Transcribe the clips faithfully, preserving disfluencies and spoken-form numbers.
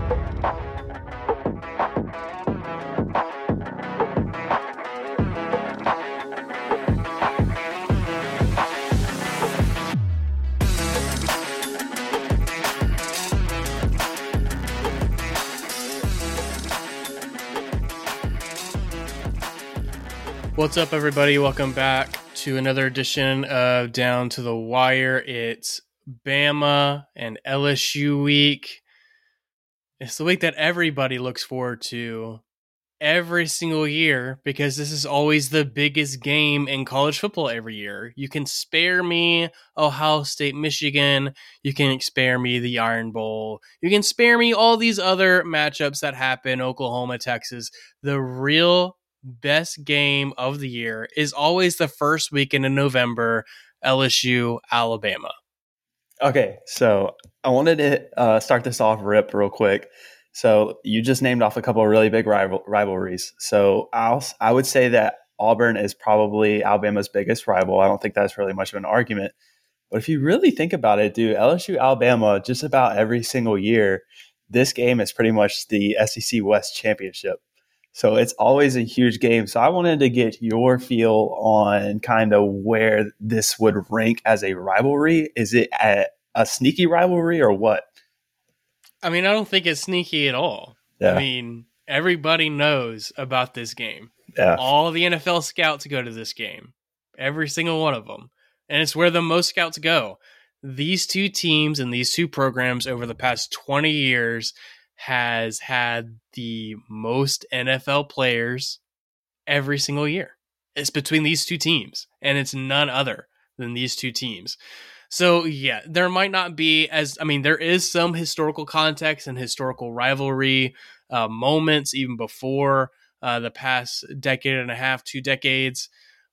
What's up, everybody? Welcome back to another edition of Down to the Wire. It's Bama and L S U week. It's the week that everybody looks forward to every single year because this is always the biggest game in college football every year. You can spare me Ohio State, Michigan. You can spare me the Iron Bowl. You can spare me all these other matchups that happen, Oklahoma, Texas. The real best game of the year is always the first weekend in November, L S U, Alabama. Okay, so I wanted to uh, start this off rip real quick. So you just named off a couple of really big rival- rivalries. So I'll, I would say that Auburn is probably Alabama's biggest rival. I don't think that's really much of an argument. But if you really think about it, dude, L S U, Alabama, just about every single year, this game is pretty much the S E C West championship. So it's always a huge game. So I wanted to get your feel on kind of where this would rank as a rivalry. Is it a, a sneaky rivalry or what? I mean, I don't think it's sneaky at all. Yeah. I mean, everybody knows about this game. Yeah. All the N F L scouts go to this game. Every single one of them. And it's where the most scouts go. These two teams and these two programs over the past twenty years has had the most N F L players every single year. It's between these two teams, and it's none other than these two teams. So, yeah, there might not be as, I mean, there is some historical context and historical rivalry uh, moments even before uh, the past decade and a half, two decades.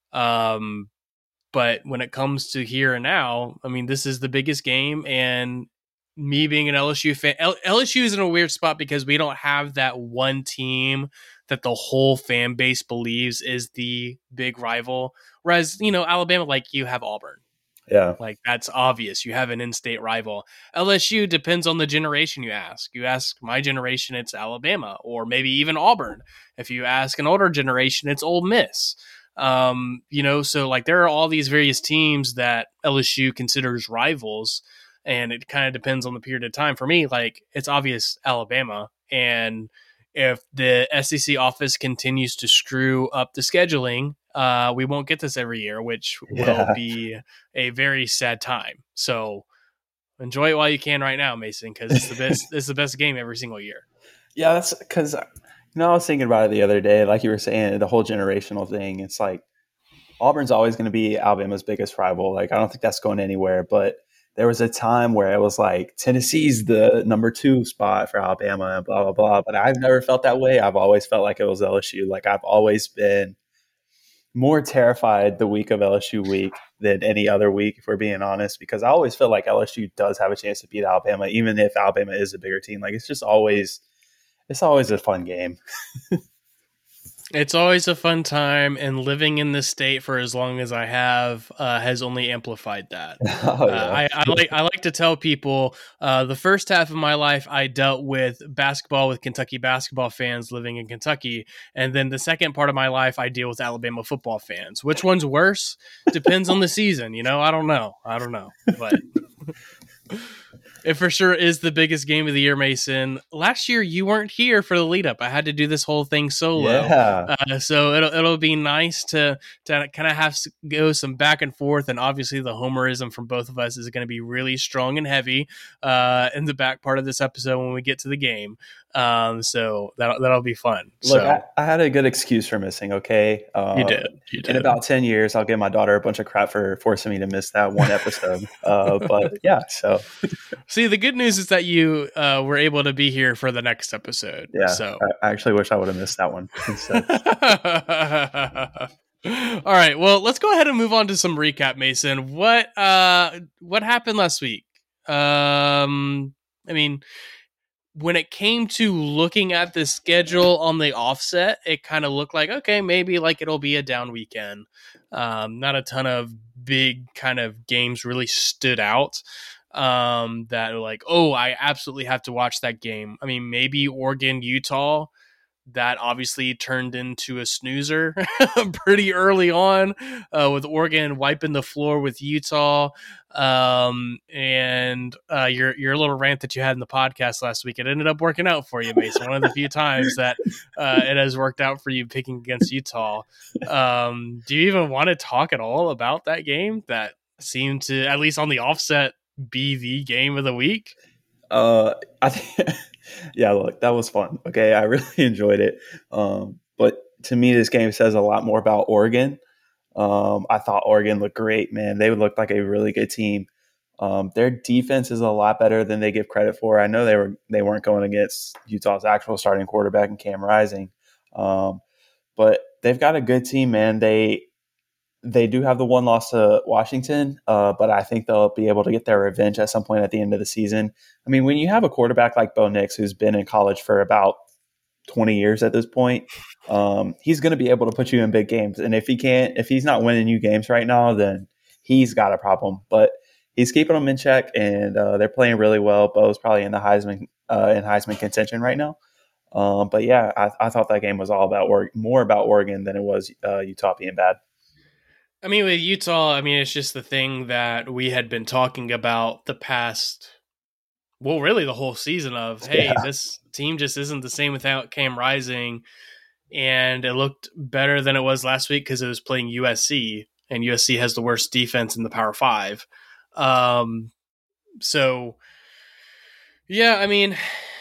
Um, but when it comes to here and now, I mean, this is the biggest game, and me being an L S U fan, L- LSU is in a weird spot because we don't have that one team that the whole fan base believes is the big rival. Whereas, you know, Alabama, like you have Auburn. Yeah. Like that's obvious. You have an in-state rival. L S U depends on the generation you ask. You ask my generation, it's Alabama, or maybe even Auburn. If you ask an older generation, it's Ole Miss. Um, you know, so like there are all these various teams that L S U considers rivals. And it kind of depends on the period of time. For me, like, it's obvious Alabama. And if the S E C office continues to screw up the scheduling, uh, we won't get this every year, which Yeah. will be a very sad time. So enjoy it while you can right now, Mason, because it's the best. It's the best game every single year. Yeah, that's because, you know, I was thinking about it the other day. Like you were saying, the whole generational thing. It's like Auburn's always going to be Alabama's biggest rival. Like, I don't think that's going anywhere. But there was a time where it was like Tennessee's the number two spot for Alabama and blah, blah, blah. But I've never felt that way. I've always felt like it was L S U. Like I've always been more terrified the week of L S U week than any other week, if we're being honest, because I always feel like L S U does have a chance to beat Alabama, even if Alabama is a bigger team. Like it's just always, it's always a fun game. It's always a fun time, and living in this state for as long as I have uh, has only amplified that. Oh, yeah. uh, I, I like I like to tell people uh, the first half of my life I dealt with basketball with Kentucky basketball fans living in Kentucky, and then the second part of my life I deal with Alabama football fans. Which one's worse? Depends on the season. You know, I don't know. I don't know, but. It for sure is the biggest game of the year, Mason. Last year, you weren't here for the lead up. I had to do this whole thing solo. Yeah. Uh, so it'll it'll be nice to to kind of have to go some back and forth. And obviously, the homerism from both of us is going to be really strong and heavy uh, in the back part of this episode when we get to the game. Um, so that'll, that'll be fun. Look, so, I, I had a good excuse for missing, okay? Uh, you did. You did. In about ten years, I'll give my daughter a bunch of crap for forcing me to miss that one episode. uh, but yeah, so. See, the good news is that you uh, were able to be here for the next episode. Yeah, so. I, I actually wish I would have missed that one instead. All right, well, let's go ahead and move on to some recap, Mason. What uh, what happened last week? Um, I mean, when it came to looking at the schedule on the offset, it kind of looked like, okay, maybe like it'll be a down weekend. Um, not a ton of big kind of games really stood out. um, that are like, oh, I absolutely have to watch that game. I mean, maybe Oregon, Utah, that obviously turned into a snoozer pretty early on, uh, with Oregon wiping the floor with Utah. Um, and uh, your your little rant that you had in the podcast last week, it ended up working out for you, Mason. One of the few times that uh, it has worked out for you picking against Utah. Um, do you even want to talk at all about that game that seemed to, at least on the offset, be the game of the week? Uh, I think, yeah, look, that was fun. Okay, I really enjoyed it. Um, but to me, this game says a lot more about Oregon. Um, I thought Oregon looked great, man. They looked like a really good team. Um, their defense is a lot better than they give credit for. I know they were they weren't going against Utah's actual starting quarterback in Cam Rising, um, but they've got a good team, man. They they do have the one loss to Washington, uh, but I think they'll be able to get their revenge at some point at the end of the season. I mean, when you have a quarterback like Bo Nix, who's been in college for about twenty years at this point, um, he's going to be able to put you in big games. And if he can't, if he's not winning you games right now, then he's got a problem. But he's keeping them in check, and uh, they're playing really well. Bo's probably in the Heisman uh, in Heisman contention right now. Um, but yeah, I, I thought that game was all about or- more about Oregon than it was uh, Utah being bad. I mean, with Utah, I mean, it's just the thing that we had been talking about the past, well, really the whole season of, hey, Yeah. this team just isn't the same without Cam Rising. And it looked better than it was last week because it was playing U S C, and U S C has the worst defense in the Power Five. Um, so, yeah, I mean,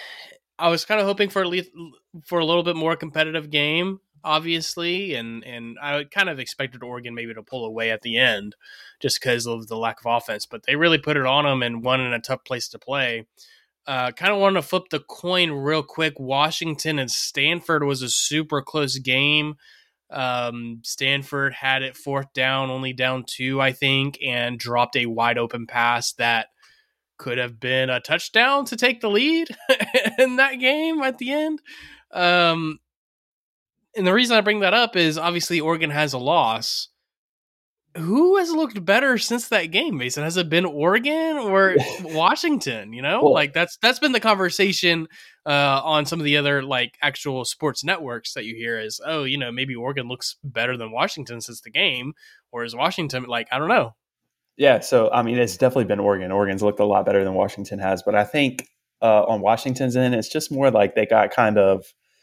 I was kind of hoping for at least for a little bit more competitive game, obviously, and and I kind of expected Oregon maybe to pull away at the end, just because of the lack of offense. But they really put it on them and won in a tough place to play. Uh, kind of wanted to flip the coin real quick. Washington and Stanford was a super close game. Um, Stanford had it fourth down, only down two, I think, and dropped a wide open pass that could have been a touchdown to take the lead in that game at the end. Um, and the reason I bring that up is obviously Oregon has a loss. Who has looked better since that game, Mason? Has it been Oregon or Washington? You know, Well, like that's that's been the conversation uh, on some of the other like actual sports networks that you hear is, oh, you know, maybe Oregon looks better than Washington since the game, or is Washington like I don't know. yeah, so I mean, it's definitely been Oregon. Oregon's looked a lot better than Washington has, but I think uh, on Washington's end, it's just more like they got kind of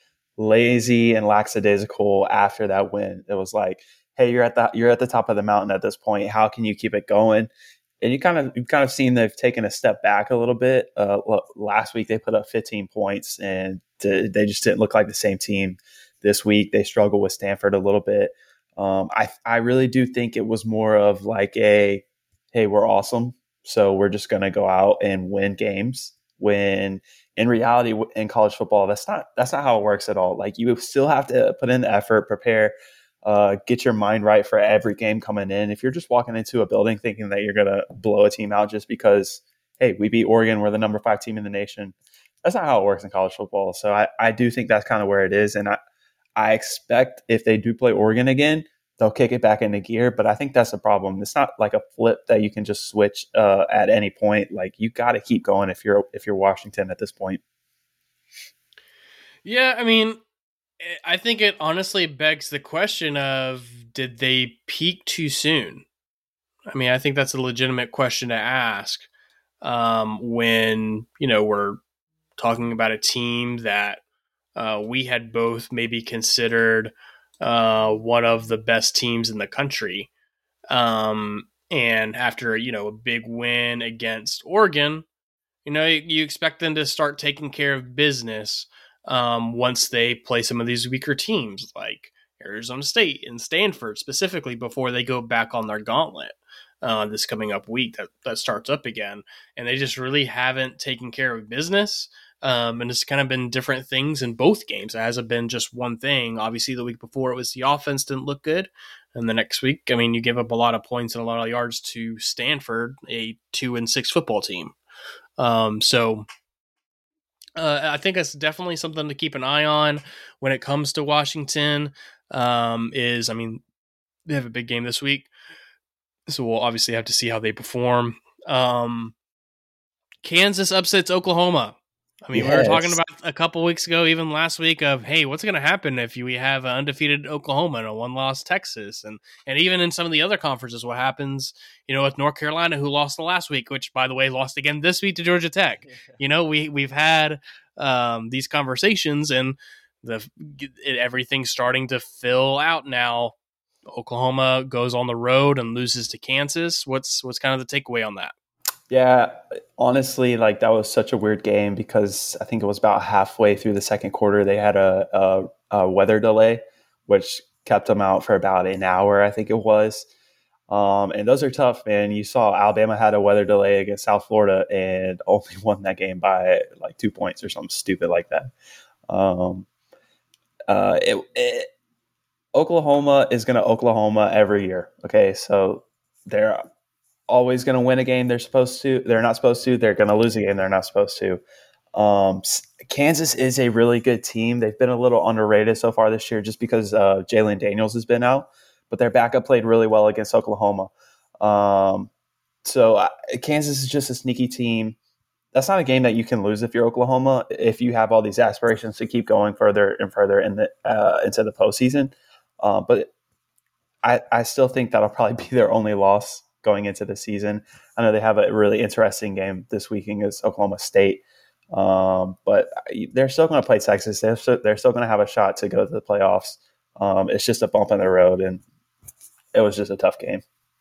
lazy and lackadaisical after that win. It was like, hey, you're at the you're at the top of the mountain at this point. How can you keep it going? And you kind of you've kind of seen they've taken a step back a little bit. Uh, last week they put up fifteen points, and they just didn't look like the same team. This week they struggled with Stanford a little bit. Um, I I really do think it was more of like a, hey, we're awesome, so we're just going to go out and win games. When in reality, in college football, that's not that's not how it works at all. Like you still have to put in the effort, prepare, uh, get your mind right for every game coming in. If you're just walking into a building thinking that you're going to blow a team out just because, hey, we beat Oregon, we're the number five team in the nation, that's not how it works in college football. So I, I do think that's kind of where it is. And I, I expect if they do play Oregon again, they'll kick it back into gear. But I think that's the problem. It's not like a flip that you can just switch uh, at any point. Like you got to keep going if you're if you're Washington at this point. Yeah, I mean, I think it honestly begs the question of did they peak too soon? I mean, I think that's a legitimate question to ask um, when, you know, we're talking about a team that uh, we had both maybe considered uh, one of the best teams in the country. Um, and after, you know, a big win against Oregon, you know, you, you expect them to start taking care of business um, once they play some of these weaker teams like Arizona State and Stanford specifically before they go back on their gauntlet uh, this coming up week that, that starts up again. And they just really haven't taken care of business. Um, and it's kind of been different things in both games. It hasn't been just one thing. Obviously, the week before it was the offense didn't look good. And the next week, I mean, you give up a lot of points and a lot of yards to Stanford, a two and six football team. Um, so uh, I think that's definitely something to keep an eye on when it comes to Washington. Um, is I mean, they have a big game this week, so we'll obviously have to see how they perform. Um, Kansas upsets Oklahoma. I mean, yes. we were talking about a couple weeks ago, even last week, of, hey, what's going to happen if we have an undefeated Oklahoma and a one-loss Texas? And and even in some of the other conferences, what happens, you know, with North Carolina, who lost the last week, which, by the way, lost again this week to Georgia Tech. You know, we, we've had um, these conversations, and the it, everything's starting to fill out now. Oklahoma goes on the road and loses to Kansas. What's what's kind of the takeaway on that? Yeah, honestly, like that was such a weird game because I think it was about halfway through the second quarter. They had a, a, a weather delay, which kept them out for about an hour, I think it was. Um, and those are tough, man. You saw Alabama had a weather delay against South Florida and only won that game by like two points or something stupid like that. Um, uh, it, it, Oklahoma is going to Oklahoma every year. Okay, so they're always going to win a game they're supposed to. They're not supposed to. They're going to lose a game they're not supposed to. Um, Kansas is a really good team. They've been a little underrated so far this year just because uh, Jalen Daniels has been out, but their backup played really well against Oklahoma. Um, so uh, Kansas is just a sneaky team. That's not a game that you can lose if you're Oklahoma, if you have all these aspirations to keep going further and further in the uh, into the postseason. Uh, but I, I still think that'll probably be their only loss going into the season. I know they have a really interesting game this weekend against Oklahoma State, um, but they're still going to play Texas. They're still, they're still going to have a shot to go to the playoffs. Um, it's just a bump in the road, and it was just a tough game.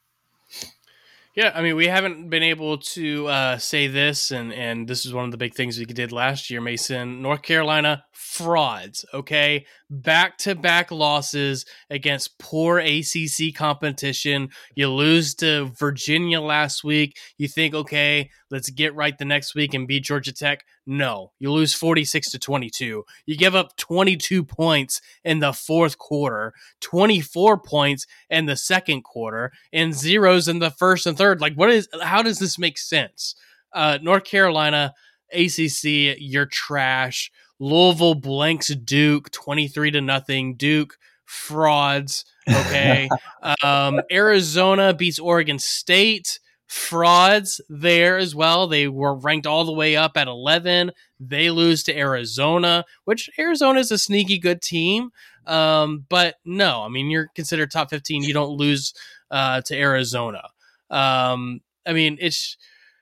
Yeah, I mean, we haven't been able to uh, say this, and, and this is one of the big things we did last year, Mason. North Carolina, frauds, okay? Back-to-back losses against poor A C C competition. You lose to Virginia last week. You think, okay, let's get right the next week and beat Georgia Tech. No, you lose forty-six to twenty-two. You give up twenty-two points in the fourth quarter, twenty-four points in the second quarter, and zeros in the first and third. Like, what is? How does this make sense? Uh, North Carolina, A C C, you're trash. Louisville blanks Duke, twenty-three to nothing. Duke, frauds. Okay. um, Arizona beats Oregon State. Frauds there as well. They were ranked all the way up at eleven. They lose to Arizona, which Arizona is a sneaky good team. Um, but no, I mean, you're considered top fifteen. You don't lose uh, to Arizona. Um, I mean, it's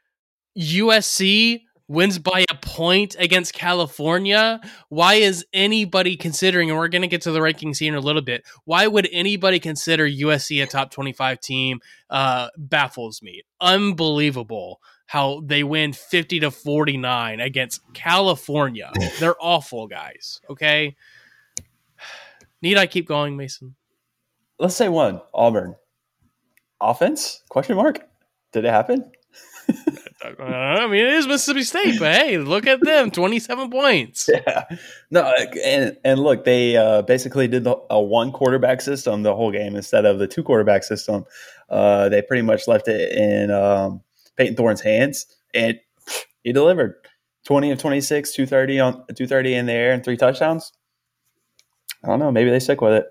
U S C wins by a point against California. Why is anybody considering, and we're going to get to the rankings here in a little bit, why would anybody consider U S C a top twenty-five team? Uh, baffles me. Unbelievable how they win fifty to forty-nine against California. They're awful, guys. Okay. Need I keep going, Mason? Let's say one. Auburn. Offense? Question mark? Did it happen? I mean, it is Mississippi State, but hey, look at them, twenty-seven points. Yeah, no, and and look, they uh, basically did the, a one quarterback system the whole game instead of the two quarterback system. Uh, they pretty much left it in um, Peyton Thorne's hands, and he delivered twenty of twenty-six, two thirty on two thirty in the air, and three touchdowns. I don't know, maybe they stick with it.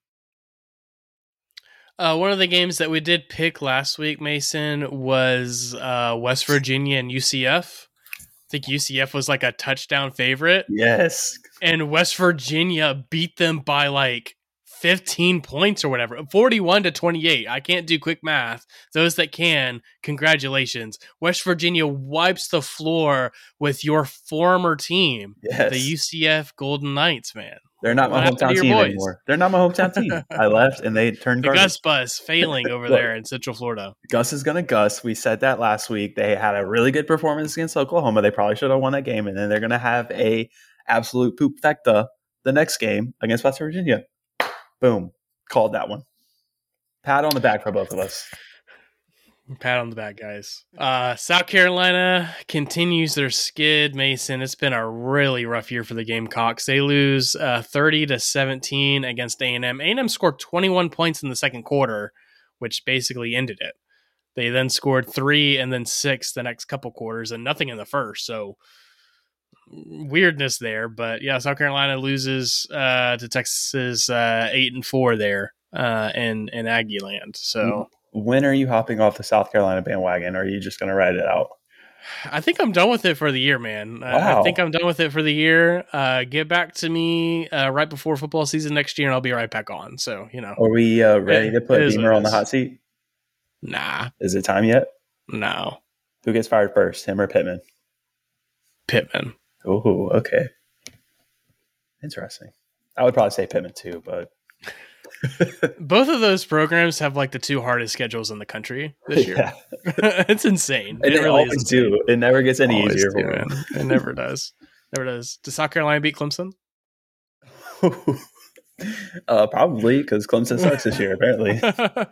Uh, one of the games that we did pick last week, Mason, was uh, West Virginia and U C F. I think U C F was like a touchdown favorite. Yes. And West Virginia beat them by like fifteen points or whatever, forty-one to twenty-eight. I can't do quick math. Those that can, congratulations. West Virginia wipes the floor with your former team, yes. the U C F Golden Knights, man. They're not my hometown team boys? anymore. They're not my hometown team. I left and they turned the garbage. Gus bus failing over Look, there in Central Florida. Gus is going to Gus. We said that last week. They had a really good performance against Oklahoma. They probably should have won that game. And then they're going to have a absolute poop fecta the next game against West Virginia. Boom. Called that one. Pat on the back for both of us. Pat on the back, guys. Uh, South Carolina continues their skid, Mason. It's been a really rough year for the Gamecocks. They lose uh, thirty to seventeen against A and M. A and M scored twenty-one points in the second quarter, which basically ended it. They then scored three and then six the next couple quarters and nothing in the first. So weirdness there. But yeah, South Carolina loses uh, to Texas uh, eight and four there uh, in, in Aggie land. So. Mm-hmm. When are you hopping off the South Carolina bandwagon, or are you just going to ride it out? I think I'm done with it for the year, man. I, I Wow. think I'm done with it for the year. Uh, get back to me uh, right before football season next year, and I'll be right back on. So, you know, Are we uh, ready it, to it put is what Beamer it on the is. hot seat? Nah, Is it time yet? no. Who gets fired first, him or Pittman? Pittman. Oh, okay. Interesting. I would probably say Pittman too, but both of those programs have like the two hardest schedules in the country this year. Yeah. It's insane. And it they really always is insane. do. It never gets any Always easier do, for them. man. It never does. Never does. Does South Carolina beat Clemson? uh, probably because Clemson sucks this year, apparently.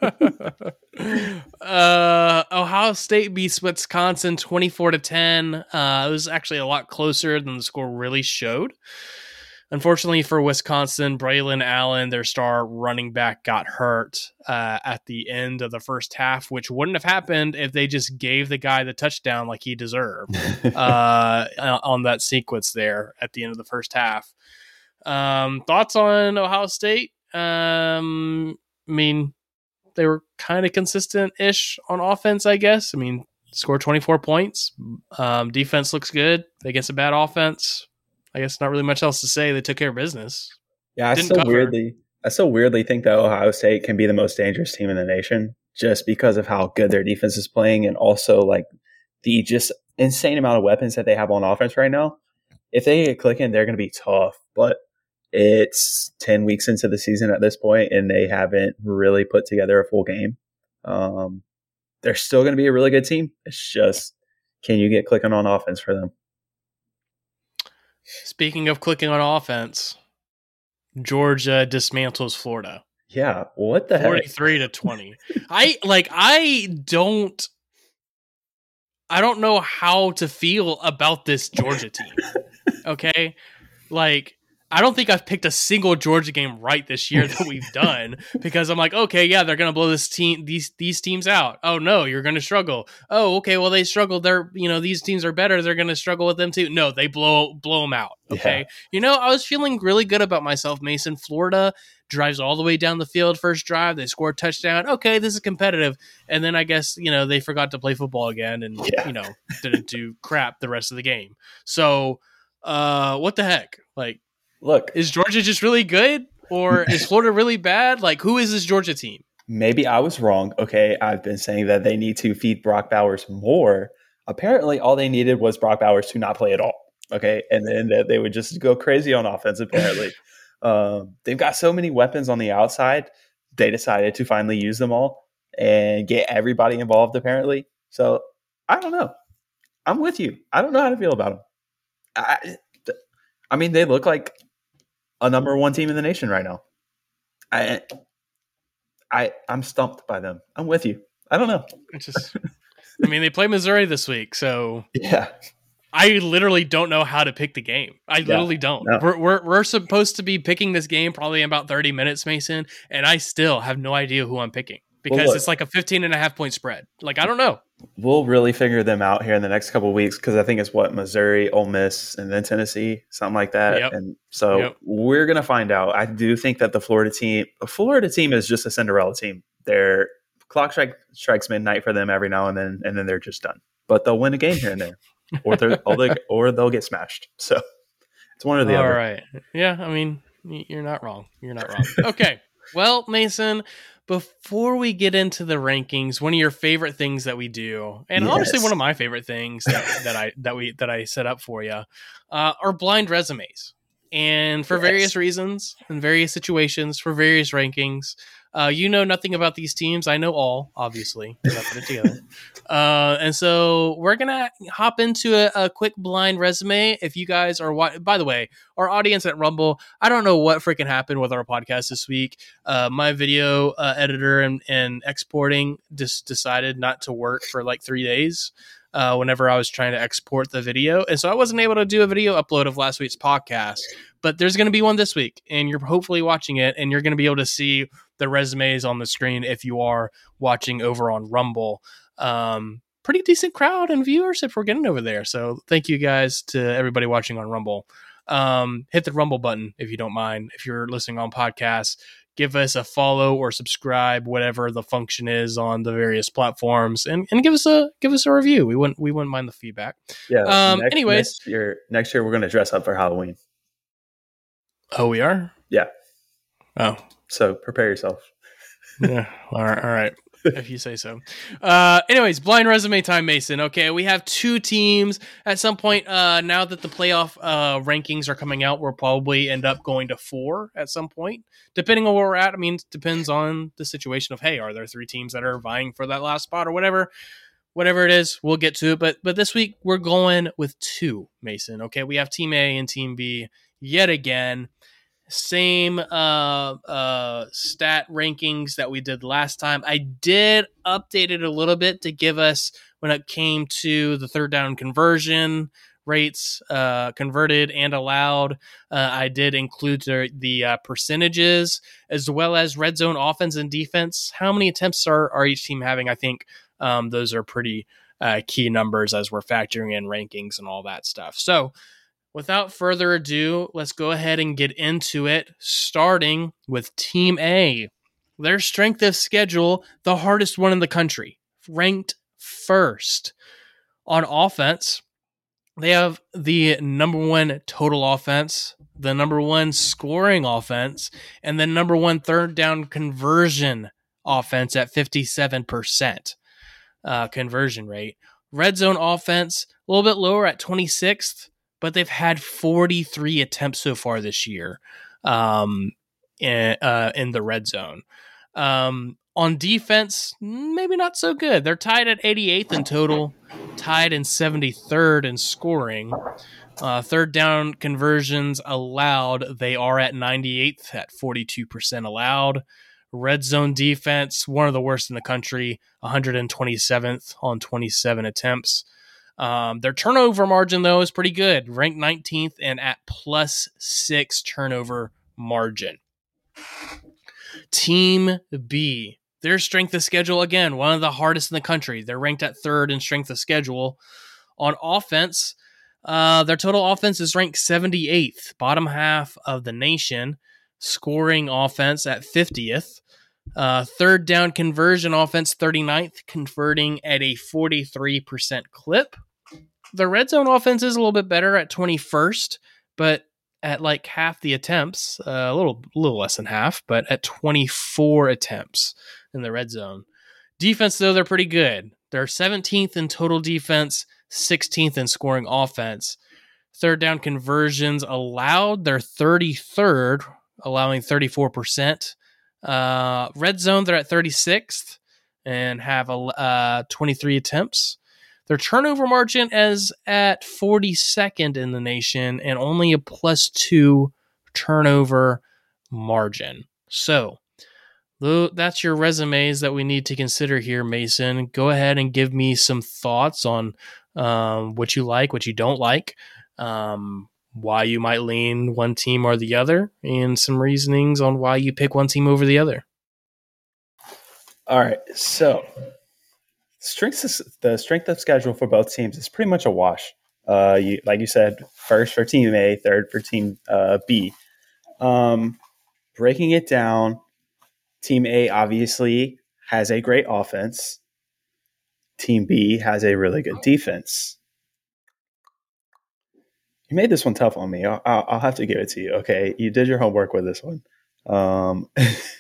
uh, Ohio State beats Wisconsin twenty-four to ten. Uh, it was actually a lot closer than the score really showed. Unfortunately for Wisconsin, Braylon Allen, their star running back, got hurt uh, at the end of the first half, which wouldn't have happened if they just gave the guy the touchdown like he deserved uh, on that sequence there at the end of the first half. Um, thoughts on Ohio State? Um, I mean, they were kind of consistent-ish on offense, I guess. I mean, scored twenty-four points. Um, defense looks good against a bad offense. I guess not really much else to say. They took care of business. Yeah, I Didn't still cover. weirdly, I still weirdly think that Ohio State can be the most dangerous team in the nation just because of how good their defense is playing, and also like the just insane amount of weapons that they have on offense right now. If they get clicking, they're going to be tough. But it's ten weeks into the season at this point, and they haven't really put together a full game. Um, they're still going to be a really good team. It's just, can you get clicking on offense for them? Speaking of clicking on offense, Georgia dismantles Florida. Yeah, what the forty-three heck? to twenty. I like I don't I don't know how to feel about this Georgia team. Okay? Like, I don't think I've picked a single Georgia game right this year that we've done, because I'm like, okay, yeah, they're gonna blow this team, these these teams out. Oh no, you're gonna struggle. Oh, okay, well they struggled. They're you know these teams are better. They're gonna struggle with them too. No, they blow blow them out. Okay, Yeah. you know I was feeling really good about myself. Mason, Florida drives all the way down the field first drive. They score a touchdown. Okay, this is competitive. And then I guess you know they forgot to play football again, and Yeah. you know didn't do crap the rest of the game. So, uh, what the heck, like. Look, Is Georgia just really good, or is Florida really bad? Like, who is this Georgia team? maybe I was wrong. Okay, I've been saying that they need to feed Brock Bowers more. Apparently, all they needed was Brock Bowers to not play at all. Okay, and then that they would just go crazy on offense. Apparently, um, they've got so many weapons on the outside. They decided to finally use them all and get everybody involved. Apparently, so I don't know. I'm with you. I don't know how to feel about them. I, I mean, they look like a number one team in the nation right now. I, I, I'm stumped by them. I'm with you. I don't know. It's just, I mean, they play Missouri this week, so Yeah, I literally don't know how to pick the game. I literally don't. no. We're, we're we're supposed to be picking this game probably in about thirty minutes, Mason, and I still have no idea who I'm picking because Well, look. it's like a fifteen and a half point spread. Like, I don't know. We'll really figure them out here in the next couple of weeks because I think it's what Missouri, Ole Miss, and then Tennessee, something like that. Yep. And so Yep. we're gonna find out. I do think that the Florida team, the Florida team, is just a Cinderella team. Their clock strike strikes midnight for them every now and then, and then they're just done. But they'll win a game here and there, or they're or, they, or they'll get smashed. So it's one or the All other. right. Yeah, I mean, y- you're not wrong. You're not wrong. Okay. Well, Mason, before we get into the rankings, one of your favorite things that we do, and Yes. honestly, one of my favorite things that, that I that we that I set up for you, uh, are blind resumes. And for Yes. various reasons, in various situations, for various rankings, uh, you know nothing about these teams. I know all, obviously, because I put it together. Uh, and so we're gonna hop into a, a quick blind resume. If you guys are, wa- by the way, our audience at Rumble, I don't know what freaking happened with our podcast this week. Uh, my video uh, editor and, and exporting just decided not to work for like three days. Uh, whenever I was trying to export the video. And so I wasn't able to do a video upload of last week's podcast, but there's going to be one this week, and you're hopefully watching it, and you're going to be able to see the resumes on the screen if you are watching over on Rumble. Um, pretty decent crowd and viewers if we're getting over there. So thank you guys to everybody watching on Rumble. um, hit the Rumble button if you don't mind. If you're listening on podcasts, give us a follow or subscribe, whatever the function is on the various platforms, and, and give us a give us a review. We wouldn't we wouldn't mind the feedback. Yeah. Um. Next, anyways, next year, next year we're going to dress up for Halloween. Oh, we are? Yeah. Oh. So prepare yourself. Yeah. All right. All right. If you say so. Uh, anyways, blind resume time, Mason. Okay, we have two teams. At some point, uh, now that the playoff uh, rankings are coming out, we'll probably end up going to four at some point, depending on where we're at. I mean, it depends on the situation of, hey, are there three teams that are vying for that last spot or whatever? Whatever it is, we'll get to it. But but this week, we're going with two, Mason. Okay, we have Team A and Team B yet again. Same uh, uh, stat rankings that we did last time. I did update it a little bit to give us, when it came to the third down conversion rates, uh, converted and allowed, uh, I did include the, the uh, percentages, as well as red zone offense and defense. How many attempts are, are each team having? I think um, those are pretty uh, key numbers as we're factoring in rankings and all that stuff. So, without further ado, let's go ahead and get into it, starting with Team A. Their strength of schedule, the hardest one in the country, ranked first. On offense, they have the number one total offense, the number one scoring offense, and the number one third down conversion offense at fifty-seven percent uh, conversion rate. Red zone offense, a little bit lower at twenty-sixth, but they've had forty-three attempts so far this year um, in, uh, in the red zone. Um, on defense, maybe not so good. They're tied at eighty-eighth in total, tied in seventy-third in scoring. Uh, third down conversions allowed, they are at ninety-eighth at forty-two percent allowed. Red zone defense, one of the worst in the country, one hundred twenty-seventh on twenty-seven attempts. Um, their turnover margin, though, is pretty good, ranked nineteenth and at plus six turnover margin. Team B, their strength of schedule, again, one of the hardest in the country. They're ranked at third in strength of schedule. On offense, uh, their total offense is ranked seventy-eighth, bottom half of the nation. Scoring offense at fiftieth. Uh, third down conversion offense, thirty-ninth, converting at a forty-three percent clip. The red zone offense is a little bit better at twenty-first, but at like half the attempts, uh, a little, little less than half, but at twenty-four attempts in the red zone. Defense, though, they're pretty good. They're seventeenth in total defense, sixteenth in scoring offense. Third down conversions allowed, they're thirty-third, allowing thirty-four percent. Uh, red zone, they're at thirty-sixth and have a, uh, twenty-three attempts. Their turnover margin is at forty-second in the nation and only a plus two turnover margin. So, that's your resumes that we need to consider here, Mason. Go ahead and give me some thoughts on um, what you like, what you don't like, um, why you might lean one team or the other, and some reasonings on why you pick one team over the other. All right, so strength is, the strength of schedule for both teams is pretty much a wash. Uh, you, like you said, first for Team A, third for Team uh, B. Um, breaking it down, Team A obviously has a great offense. Team B has a really good defense. You made this one tough on me. I'll, I'll have to give it to you. Okay, you did your homework with this one. Um,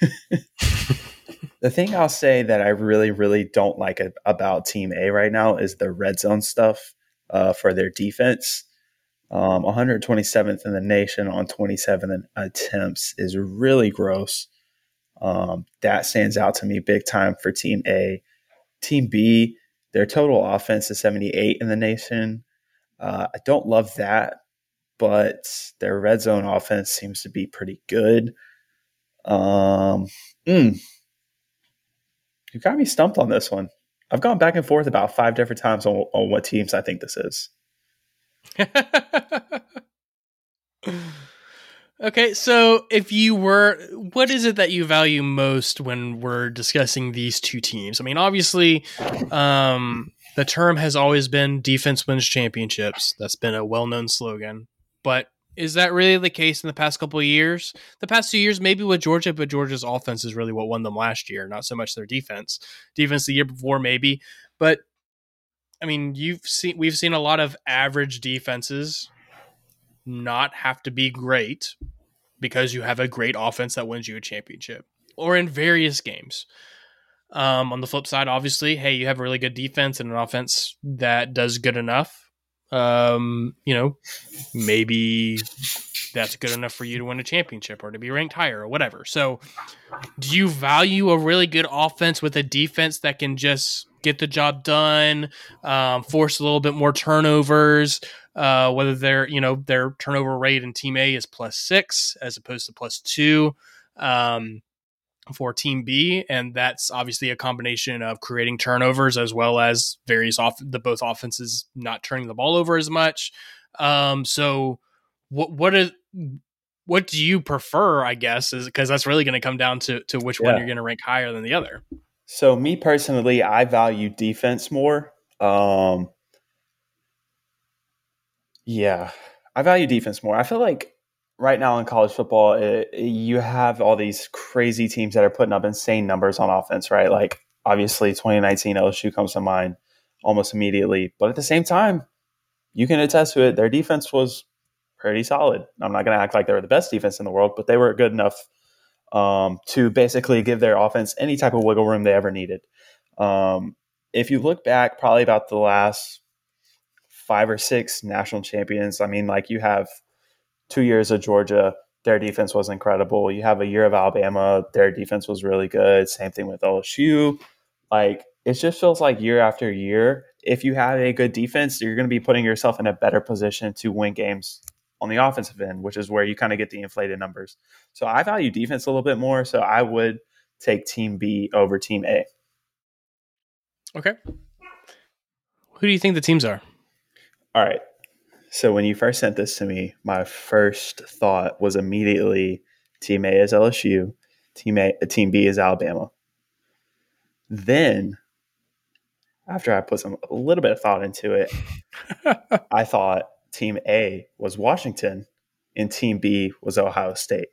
the thing I'll say that I really, really don't like about Team A right now is the red zone stuff uh, for their defense. Um, one hundred twenty-seventh in the nation on twenty-seven attempts is really gross. Um, that stands out to me big time for Team A. Team B, their total offense is seventy-eight in the nation. Uh, I don't love that, but their red zone offense seems to be pretty good. Um, mm, you got me stumped on this one. I've gone back and forth about five different times on, on what teams I think this is. Okay, so if you were, what is it that you value most when we're discussing these two teams? I mean, obviously, um, the term has always been defense wins championships. That's been a well-known slogan. But Is that really the case in the past couple of years? The past two years, maybe with Georgia, but Georgia's offense is really what won them last year, not so much their defense. Defense the year before, maybe. But, I mean, you've seen we've seen a lot of average defenses not have to be great because you have a great offense that wins you a championship, or in various games. Um, on the flip side, obviously, hey, you have a really good defense and an offense that does good enough. Um, you know, maybe that's good enough for you to win a championship or to be ranked higher or whatever. So do you value a really good offense with a defense that can just get the job done, um, force a little bit more turnovers, uh, whether their, you know, their turnover rate in Team A is plus six as opposed to plus two um, for Team B. And that's obviously a combination of creating turnovers as well as various off the both offenses not turning the ball over as much. Um, so what, what is, what do you prefer, I guess, is because that's really going to come down to, to which Yeah. one you're going to rank higher than the other. So me personally, I value defense more. Um, yeah, I value defense more. I feel like right now in college football, it, you have all these crazy teams that are putting up insane numbers on offense, right? Like obviously twenty nineteen L S U comes to mind almost immediately. But at the same time, you can attest to it. Their defense was pretty solid. I'm not going to act like they were the best defense in the world, but they were good enough um, to basically give their offense any type of wiggle room they ever needed. Um, if you look back probably about the last five or six national champions, I mean, like you have two years of Georgia, their defense was incredible. You have a year of Alabama, their defense was really good. Same thing with L S U. Like, it just feels like year after year, if you have a good defense, you're going to be putting yourself in a better position to win games on the offensive end, which is where you kind of get the inflated numbers. So I value defense a little bit more. So I would take Team B over Team A. Okay. Who do you think the teams are? All right. So when you first sent this to me, my first thought was immediately Team A is L S U, Team A, Team B is Alabama. Then, after I put some a little bit of thought into it, I thought Team A was Washington and Team B was Ohio State.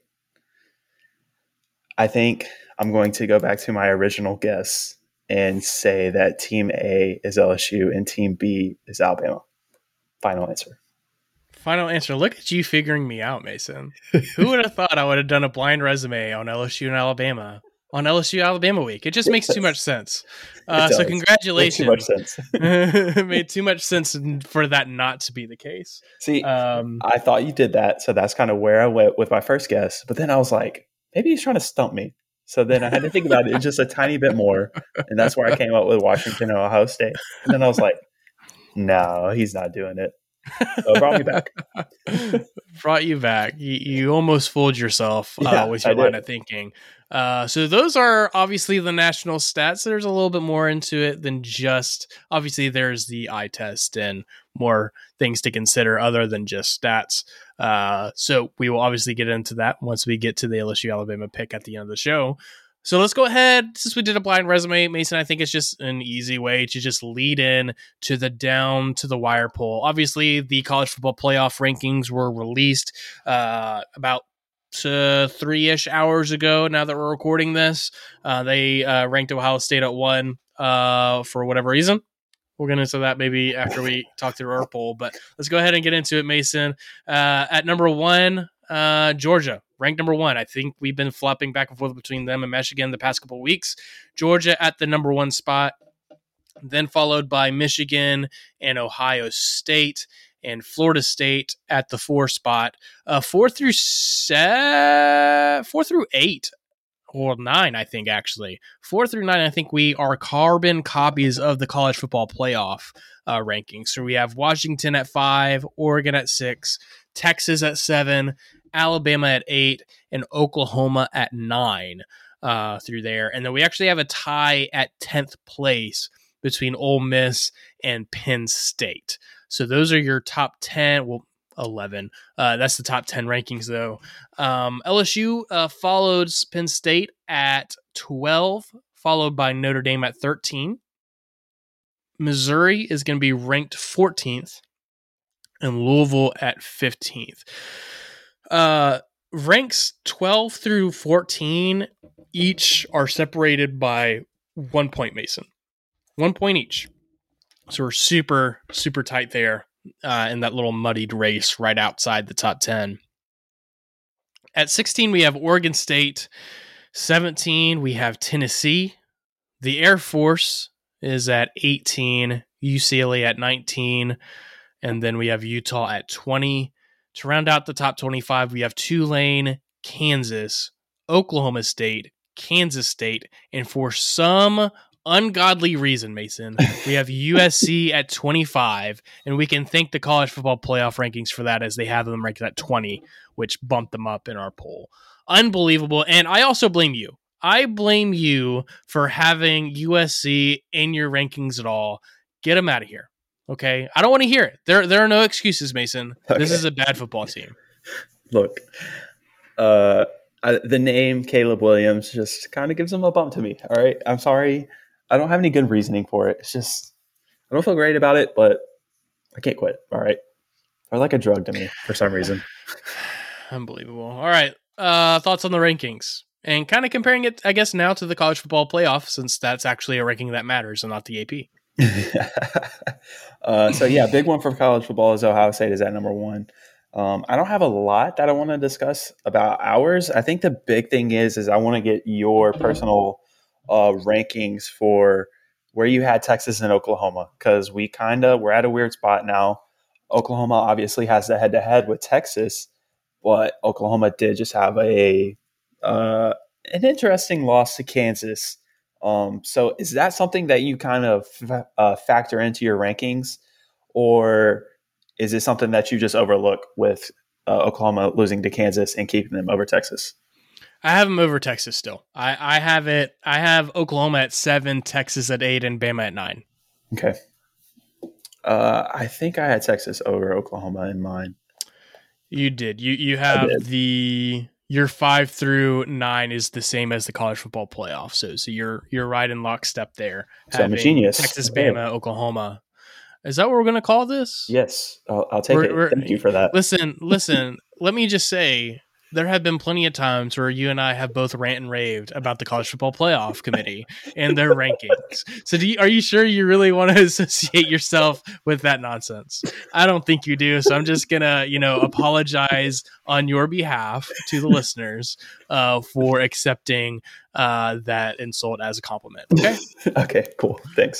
I think I'm going to go back to my original guess and say that Team A is L S U and Team B is Alabama. Final answer. Final answer. Look at you figuring me out, Mason. Who would have thought I would have done a blind resume on L S U and Alabama on L S U Alabama week? It just makes too much sense. Uh, so congratulations. Makes too much sense. It made too much sense for that not to be the case. See, um, I thought you did that, so that's kind of where I went with my first guess. But then I was like, maybe he's trying to stump me. So then I had to think about it just a tiny bit more, and that's where I came up with Washington and Ohio State. And then I was like, no, he's not doing it. So it brought me back. brought you back. You, you almost fooled yourself uh, yeah, with your line of thinking. Uh, so those are obviously the national stats. There's a little bit more into it than just, obviously there's the eye test and more things to consider other than just stats. Uh, so we will obviously get into that once we get to the L S U Alabama pick at the end of the show. So let's go ahead. Since we did a blind resume, Mason, I think it's just an easy way to just lead in to the down to the wire poll. Obviously, the college football playoff rankings were released uh, about uh, three-ish hours ago. Now that we're recording this, uh, they uh, ranked Ohio State at one uh, for whatever reason. We'll get into that maybe after we talk through our poll, but let's go ahead and get into it, Mason. Uh, at number one, uh, Georgia, ranked number one. I think we've been flopping back and forth between them and Michigan the past couple of weeks. Georgia at the number one spot, then followed by Michigan and Ohio State, and Florida State at the four spot. Uh, four through se- four through eight. Or nine, I think, actually. Four through nine, I think we are carbon copies of the college football playoff uh, rankings. So we have Washington at five, Oregon at six, Texas at seven, Alabama at eight, and Oklahoma at nine uh, through there. And then we actually have a tie at tenth place between Ole Miss and Penn State. So those are your top ten. Well, eleven. Uh, that's the top ten rankings, though. Um, L S U uh, followed Penn State at twelve, followed by Notre Dame at thirteen. Missouri is going to be ranked fourteenth. and Louisville at fifteenth. Uh, ranks twelve through fourteen each are separated by one point, Mason. One point each. So we're super, super tight there uh, in that little muddied race right outside the top ten. At sixteen, we have Oregon State. seventeen, we have Tennessee. The Air Force is at eighteen. U C L A at nineteen. And then we have Utah at twenty. To round out the top twenty-five, we have Tulane, Kansas, Oklahoma State, Kansas State, and for some ungodly reason, Mason, we have U S C at twenty-five, and we can thank the college football playoff rankings for that, as they have them ranked at twenty, which bumped them up in our poll. Unbelievable. And I also blame you. I blame you for having U S C in your rankings at all. Get them out of here. Okay? I don't want to hear it. There, there are no excuses, Mason. Okay. This is a bad football team. Look, uh, I, the name Caleb Williams just kind of gives them a bump to me. All right? I'm sorry. I don't have any good reasoning for it. It's just, I don't feel great about it, but I can't quit. All right? They're like a drug to me for some reason. Unbelievable. All right. Uh, thoughts on the rankings? And kind of comparing it, I guess, now to the college football playoff, since that's actually a ranking that matters and not the A P. uh, so, yeah, big one for college football is Ohio State is at number one. Um, I don't have a lot that I want to discuss about ours. I think the big thing is, is I want to get your personal uh, rankings for where you had Texas and Oklahoma, because we kind of, we're at a weird spot now. Oklahoma obviously has the head-to-head with Texas, but Oklahoma did just have a uh, an interesting loss to Kansas. Um, so is that something that you kind of uh, factor into your rankings, or is it something that you just overlook with uh, Oklahoma losing to Kansas and keeping them over Texas? I have them over Texas still. I, I have it. I have Oklahoma at seven, Texas at eight, and Bama at nine. Okay. Uh, I think I had Texas over Oklahoma in mine. You did. You you have the your five through nine is the same as the college football playoff. So so you're you're right in lockstep there. So I'm a genius. Texas, Bama, okay. Oklahoma. Is that what we're going to call this? Yes, I'll, I'll take we're, it. We're, Thank you for that. Listen, listen. Let me just say, there have been plenty of times where you and I have both rant and raved about the college football playoff committee and their rankings. So do you, are you sure you really want to associate yourself with that nonsense? I don't think you do. So I'm just going to, you know, apologize on your behalf to the listeners uh, for accepting uh, that insult as a compliment. Okay. Okay, cool. Thanks.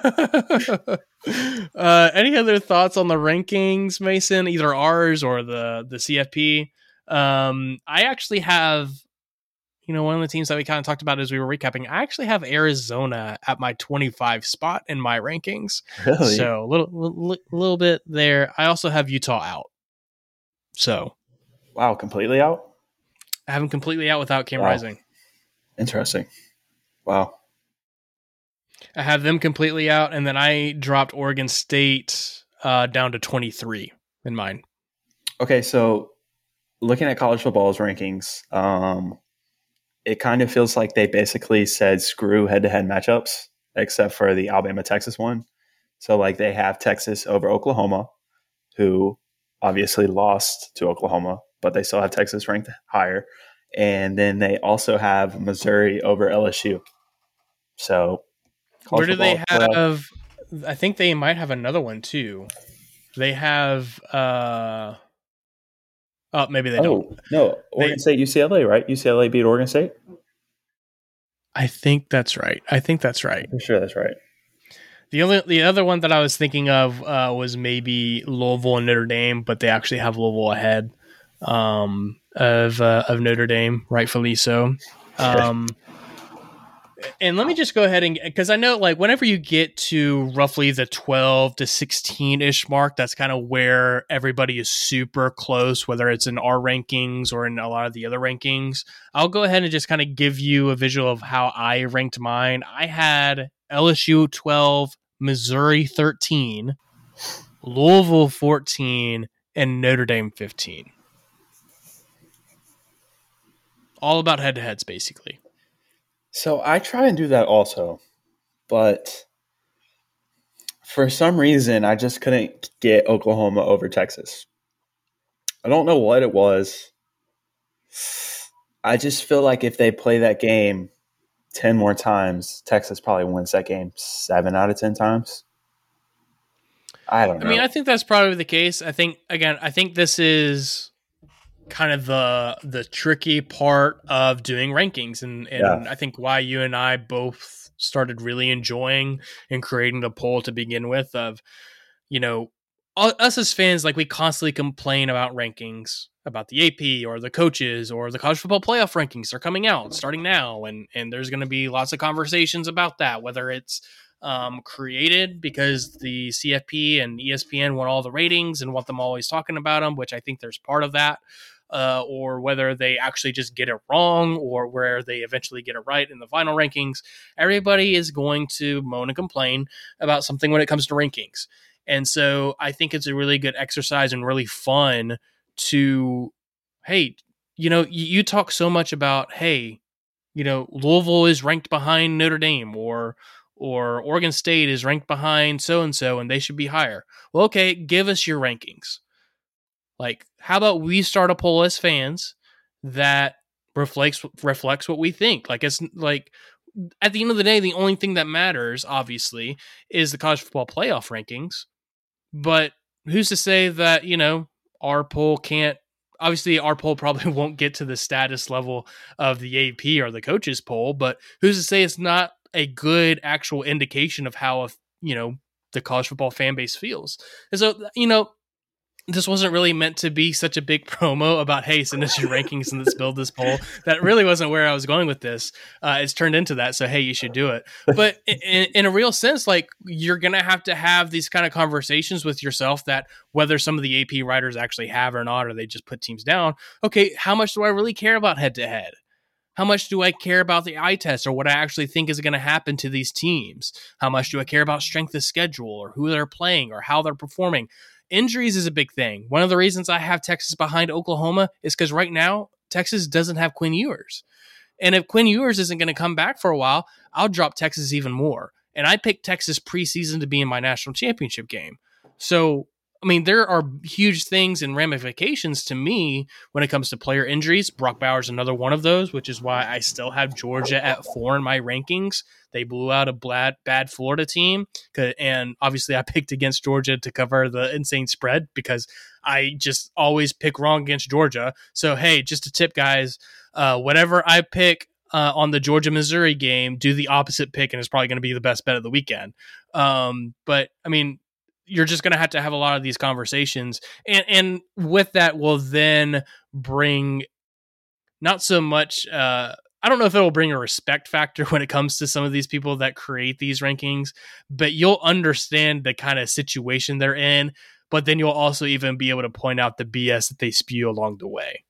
uh, any other thoughts on the rankings, Mason, either ours or the, the C F P? Um, I actually have, you know, one of the teams that we kind of talked about as we were recapping, I actually have Arizona at my twenty-five spot in my rankings. Really? So a little, little, little bit there. I also have Utah out. So. Wow, completely out? I have them completely out without Cam wow. Rising. Interesting. Wow. I have them completely out, and then I dropped Oregon State uh, down to twenty-three in mine. Okay, so looking at college football's rankings, um, it kind of feels like they basically said screw head-to-head matchups, except for the Alabama-Texas one. So, like, they have Texas over Oklahoma, who obviously lost to Oklahoma, but they still have Texas ranked higher. And then they also have Missouri over L S U. So, where do they have? Well, I think they might have another one too. They have. Uh, oh, maybe they oh, don't. No, Oregon they, State, U C L A, right? U C L A beat Oregon State. I think that's right. I think that's right. I'm sure that's right. The only the other one that I was thinking of uh, was maybe Louisville and Notre Dame, but they actually have Louisville ahead um, of uh, of Notre Dame, rightfully so. Um, and let me just go ahead and, because I know, like, whenever you get to roughly the twelve to sixteen ish mark, that's kind of where everybody is super close, whether it's in our rankings or in a lot of the other rankings. I'll go ahead and just kind of give you a visual of how I ranked mine. I had L S U twelve, Missouri thirteen, Louisville fourteen, and Notre Dame fifteen. All about head-to-heads, basically. So I try and do that also, but For some reason, I just couldn't get Oklahoma over Texas. I don't know what it was. I just feel like if they play that game ten more times, Texas probably wins that game seven out of ten times. I don't know. I mean, I think that's probably the case. I think, again, I think this is kind of the the tricky part of doing rankings, and, and yeah. I think why you and I both started really enjoying and creating the poll to begin with of, you know, us as fans, like we constantly complain about rankings, about the A P or the coaches or the college football playoff rankings are coming out starting now. And, and there's going to be lots of conversations about that, whether it's um, created because the C F P and E S P N want all the ratings and want them always talking about them, which I think there's part of that, uh, or whether they actually just get it wrong or where they eventually get it right in the final rankings. Everybody is going to moan and complain about something when it comes to rankings. And so I think it's a really good exercise and really fun to, hey, you know, you, you talk so much about, hey, you know, Louisville is ranked behind Notre Dame or or Oregon State is ranked behind so-and-so and they should be higher. Well, okay, give us your rankings. Like, how about we start a poll as fans that reflects reflects what we think? Like, it's like, at the end of the day, the only thing that matters, obviously, is the college football playoff rankings. But who's to say that, you know, our poll can't, obviously our poll probably won't get to the status level of the A P or the coaches poll, but who's to say it's not a good actual indication of how, you know, the college football fan base feels. And so, you know, this wasn't really meant to be such a big promo about, hey, send us your rankings and let's build this poll. That really wasn't where I was going with this. Uh, it's turned into that. So, hey, you should do it. But in, in a real sense, like, you're going to have to have these kind of conversations with yourself that whether some of the A P writers actually have or not, or they just put teams down. Okay, how much do I really care about head to head? How much do I care about the eye test or what I actually think is going to happen to these teams? How much do I care about strength of schedule or who they're playing or how they're performing? Injuries is a big thing. One of the reasons I have Texas behind Oklahoma is because right now, Texas doesn't have Quinn Ewers. And if Quinn Ewers isn't going to come back for a while, I'll drop Texas even more. And I picked Texas preseason to be in my national championship game. So, I mean, there are huge things and ramifications to me when it comes to player injuries. Brock Bowers, another one of those, which is why I still have Georgia at four in my rankings. They blew out a bad, bad Florida team. And obviously I picked against Georgia to cover the insane spread because I just always pick wrong against Georgia. So, hey, just a tip, guys, uh, whatever I pick uh, on the Georgia-Missouri game, do the opposite pick, and it's probably going to be the best bet of the weekend. Um, but, I mean, you're just going to have to have a lot of these conversations. And, and with that will then bring not so much, uh, I don't know if it will bring a respect factor when it comes to some of these people that create these rankings, but you'll understand the kind of situation they're in, but then you'll also even be able to point out the B S that they spew along the way.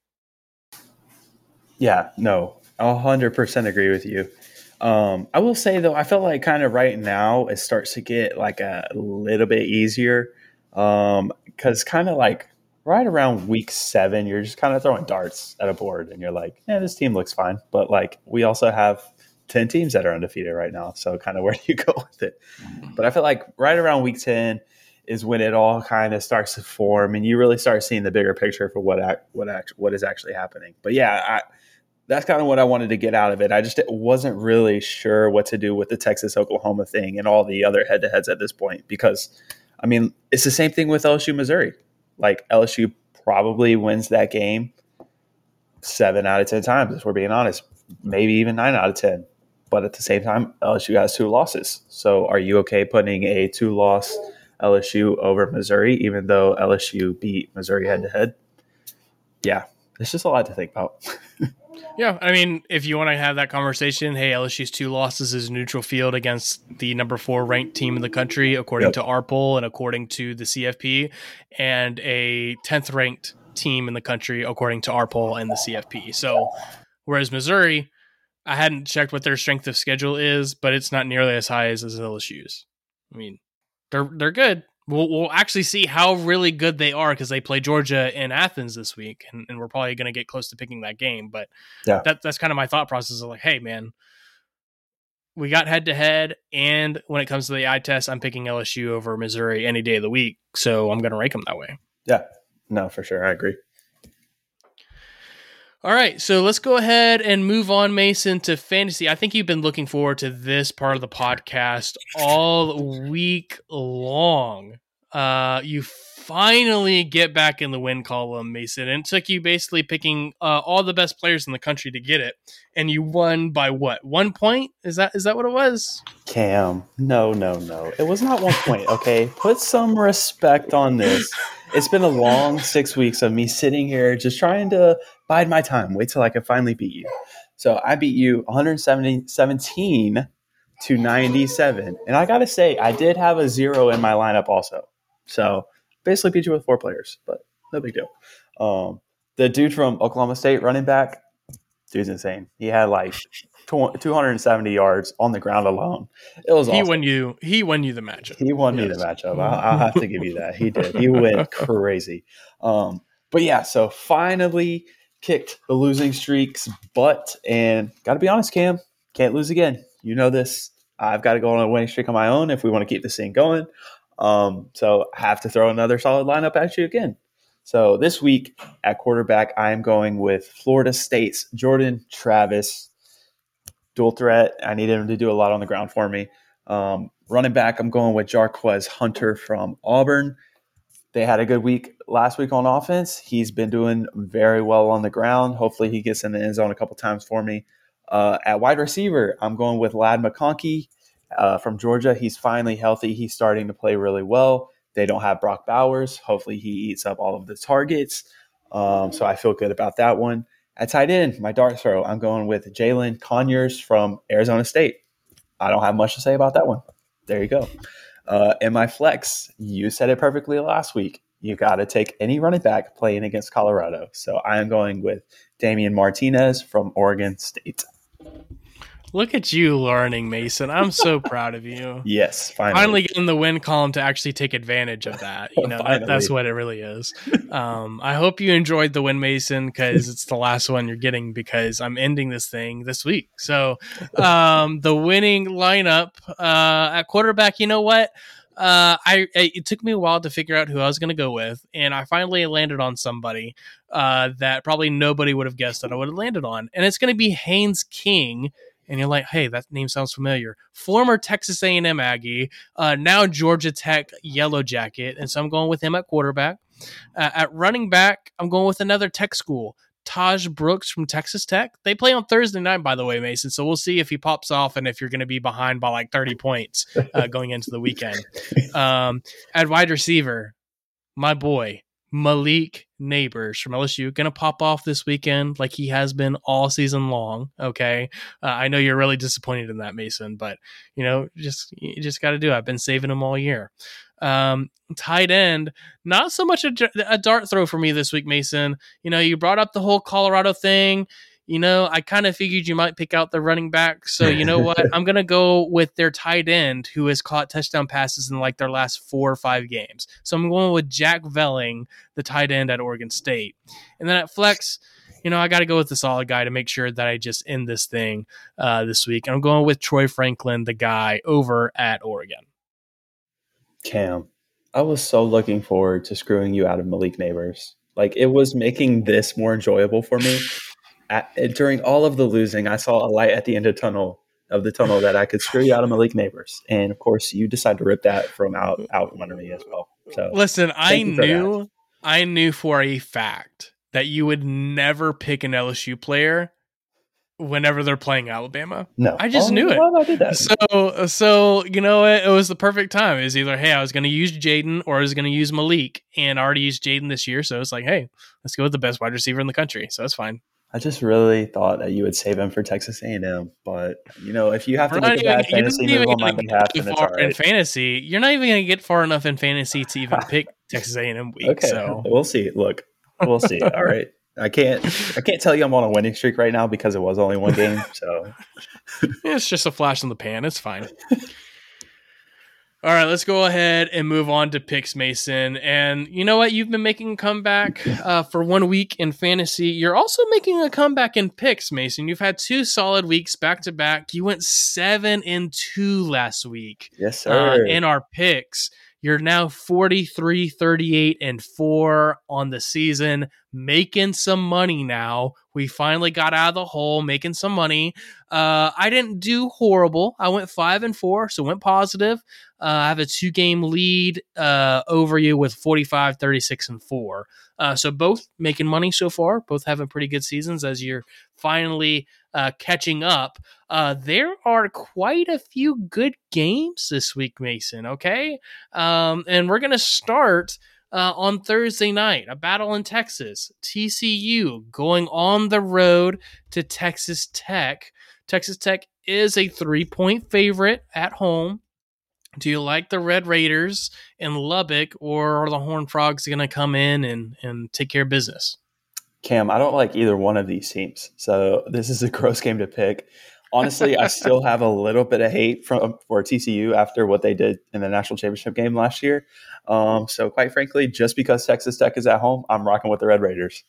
Yeah, no, I'll one hundred percent agree with you. Um, I will say, though, I feel like kind of right now it starts to get like a little bit easier um, because kind of like right around week seven, you're just kind of throwing darts at a board and you're like, yeah, this team looks fine. But like we also have ten teams that are undefeated right now. So kind of where do you go with it? But I feel like right around week ten is when it all kind of starts to form and you really start seeing the bigger picture for what act, what act, what is actually happening. But yeah, I, that's kind of what I wanted to get out of it. I just wasn't really sure what to do with the Texas-Oklahoma thing and all the other head-to-heads at this point because, I mean, it's the same thing with L S U-Missouri. Like, L S U probably wins that game seven out of ten times, if we're being honest, maybe even nine out of ten. But at the same time, L S U has two losses. So are you okay putting a two-loss L S U over Missouri, even though L S U beat Missouri head-to-head? Yeah, it's just a lot to think about. Yeah, I mean, if you want to have that conversation, hey, L S U's two losses is neutral field against the number four ranked team in the country, according yep. to our poll and according to the C F P, and a tenth ranked team in the country, according to our poll and the C F P. So, whereas Missouri, I hadn't checked what their strength of schedule is, but it's not nearly as high as, as L S U's. I mean, they're they're good. We'll, we'll actually see how really good they are because they play Georgia in Athens this week, and, and we're probably going to get close to picking that game. But yeah. that that's kind of my thought process of like, hey, man, we got head to head, and when it comes to the eye test, I'm picking L S U over Missouri any day of the week. So I'm going to rank them that way. Yeah, no, for sure. I agree. All right, so let's go ahead and move on, Mason, to fantasy. I think you've been looking forward to this part of the podcast all week long. Uh, you finally get back in the win column, Mason, and it took you basically picking uh, all the best players in the country to get it, and you won by what? One point? Is that is that what it was? Cam, no, no, no. It was not one point, okay? Put some respect on this. It's been a long six weeks of me sitting here just trying to bide my time, wait till I can finally beat you. So I beat you one seventeen to ninety-seven. And I got to say, I did have a zero in my lineup also. So basically beat you with four players, but no big deal. Um, the dude from Oklahoma State, running back, dude's insane. He had like two hundred seventy yards on the ground alone. It was he awesome. won you. He won you the matchup. He won yes. me the matchup. I'll, I'll have to give you that. He did. He went crazy. Um, but yeah, so finally kicked the losing streak's butt, and got to be honest, Cam, can't lose again. You know this. I've got to go on a winning streak on my own if we want to keep this thing going. Um, so I have to throw another solid lineup at you again. So this week at quarterback, I am going with Florida State's Jordan Travis. Dual threat. I need him to do a lot on the ground for me. Um, running back, I'm going with Jarquez Hunter from Auburn. They had a good week last week on offense. He's been doing very well on the ground. Hopefully he gets in the end zone a couple times for me. Uh, at wide receiver, I'm going with Ladd McConkey uh, from Georgia. He's finally healthy. He's starting to play really well. They don't have Brock Bowers. Hopefully he eats up all of the targets. Um, so I feel good about that one. At tight end, my dart throw, I'm going with Jalen Conyers from Arizona State. I don't have much to say about that one. There you go. Uh, in my flex, you said it perfectly last week. You got to take any running back playing against Colorado. So I am going with Damian Martinez from Oregon State. Look at you learning, Mason. I'm so proud of you. Yes, finally. Finally getting the win column to actually take advantage of that. You know, that, that's what it really is. Um, I hope you enjoyed the win, Mason, because it's the last one you're getting because I'm ending this thing this week. So um, the winning lineup uh, at quarterback, you know what? Uh, I it took me a while to figure out who I was going to go with, and I finally landed on somebody uh, that probably nobody would have guessed that I would have landed on, and it's going to be Haynes King. And you're like, hey, that name sounds familiar. Former Texas A and M Aggie, uh, now Georgia Tech Yellow Jacket. And so I'm going with him at quarterback. Uh, at running back, I'm going with another Tech school, Taj Brooks from Texas Tech. They play on Thursday night, by the way, Mason. So we'll see if he pops off and if you're going to be behind by like thirty points uh, going into the weekend. Um, at wide receiver, my boy, Malik Neighbors from L S U, gonna pop off this weekend like he has been all season long. Okay, uh, I know you're really disappointed in that, Mason, but you know, just you just got to do it. I've been saving him all year. Um, tight end, not so much a, a dart throw for me this week, Mason. You know, you brought up the whole Colorado thing. You know, I kind of figured you might pick out the running back. So, you know what? I'm going to go with their tight end who has caught touchdown passes in like their last four or five games. So I'm going with Jack Velling, the tight end at Oregon State. And then at flex, you know, I got to go with the solid guy to make sure that I just end this thing uh, this week. And I'm going with Troy Franklin, the guy over at Oregon. Cam, I was so looking forward to screwing you out of Malik Neighbors. Like, it was making this more enjoyable for me. At, during all of the losing, I saw a light at the end of tunnel of the tunnel that I could screw you out of Malik Neighbors, and of course, you decided to rip that from out out from under me as well. So, listen, I knew, I knew for a fact that you would never pick an L S U player whenever they're playing Alabama. No, I just oh, knew it. Well, I did that. So, so you know, it, it was the perfect time. It was either, hey, I was going to use Jaden or I was going to use Malik, and I already used Jaden this year, so it's like, hey, let's go with the best wide receiver in the country. So that's fine. I just really thought that you would save him for Texas A and M, but you know, if you have We're to make a bad even, fantasy move on my behalf, then it's all right. In fantasy, you're not even going to get far enough in fantasy to even pick Texas A and M week. Okay, so we'll see. Look, we'll see. All right, I can't, I can't tell you I'm on a winning streak right now because it was only one game. So it's just a flash in the pan. It's fine. All right, let's go ahead and move on to picks, Mason. And you know what? You've been making a comeback uh, for one week in fantasy. You're also making a comeback in picks, Mason. You've had two solid weeks back to back. You went seven and two last week. Yes, uh, sir. in our picks. You're now forty-three, thirty-eight, and four on the season, making some money now. We finally got out of the hole, making some money. Uh, I didn't do horrible. I went five and four, so went positive. Uh, I have a two game lead uh, over you with forty-five, thirty-six, and four. Uh, so both making money so far, both having pretty good seasons as you're finally uh, catching up. Uh, there are quite a few good games this week, Mason, okay? Um, and we're going to start uh, on Thursday night, a battle in Texas. T C U going on the road to Texas Tech. Texas Tech is a three-point favorite at home. Do you like the Red Raiders in Lubbock, or are the Horned Frogs going to come in and, and take care of business? Cam, I don't like either one of these teams, so this is a gross game to pick. Honestly, I still have a little bit of hate from for T C U after what they did in the national championship game last year. Um, so, quite frankly, just because Texas Tech is at home, I'm rocking with the Red Raiders.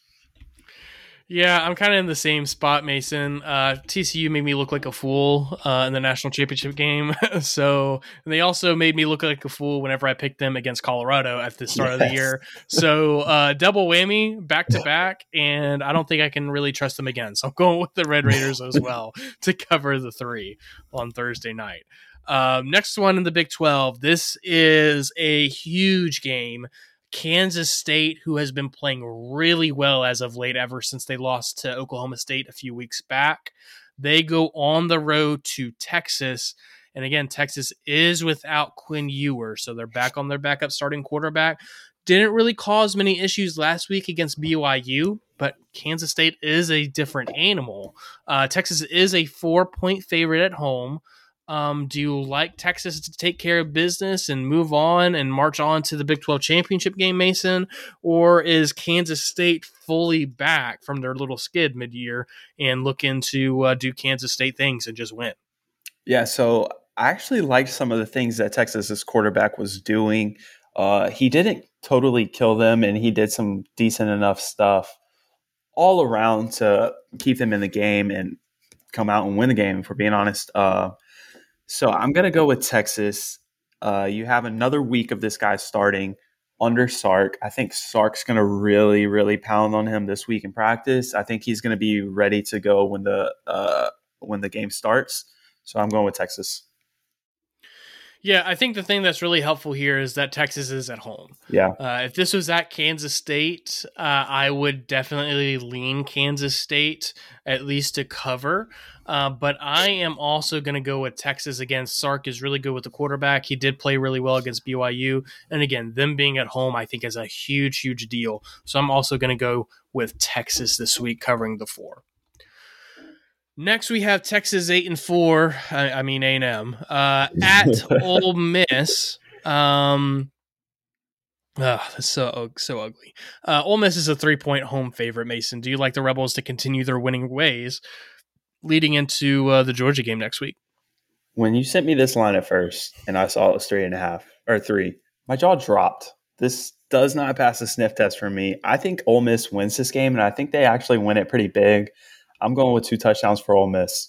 Yeah, I'm kind of in the same spot, Mason. Uh, T C U made me look like a fool uh, in the national championship game. so they also made me look like a fool whenever I picked them against Colorado at the start yes. of the year. So uh, double whammy, back to back, and I don't think I can really trust them again. So I'm going with the Red Raiders as well to cover the three on Thursday night. Um, next one in the Big twelve. This is a huge game. Kansas State, who has been playing really well as of late, ever since they lost to Oklahoma State a few weeks back. They go on the road to Texas. And again, Texas is without Quinn Ewers, so they're back on their backup starting quarterback. Didn't really cause many issues last week against B Y U, but Kansas State is a different animal. Uh, Texas is a four-point favorite at home. Um, do you like Texas to take care of business and move on and march on to the Big twelve championship game, Mason? Or is Kansas State fully back from their little skid mid-year and looking to uh, do Kansas State things and just win? Yeah, so I actually liked some of the things that Texas's quarterback was doing. Uh, he didn't totally kill them, and he did some decent enough stuff all around to keep them in the game and come out and win the game, if we're being honest. Uh, So I'm going to go with Texas. Uh, you have another week of this guy starting under Sark. I think Sark's going to really, really pound on him this week in practice. I think he's going to be ready to go when the uh, when the game starts. So I'm going with Texas. Yeah, I think the thing that's really helpful here is that Texas is at home. Yeah. Uh, if this was at Kansas State, uh, I would definitely lean Kansas State at least to cover. Uh, but I am also going to go with Texas again. Sark is really good with the quarterback. He did play really well against B Y U. And again, them being at home, I think is a huge, huge deal. So I'm also going to go with Texas this week covering the four. Next, we have Texas eight and four. I, I mean A and M uh, at Ole Miss. Um, oh, that's so so ugly. Uh, Ole Miss is a three point home favorite. Mason, do you like the Rebels to continue their winning ways leading into uh, the Georgia game next week? When you sent me this line at first, and I saw it was three and a half or three, my jaw dropped. This does not pass the sniff test for me. I think Ole Miss wins this game, and I think they actually win it pretty big. I'm going with two touchdowns for Ole Miss.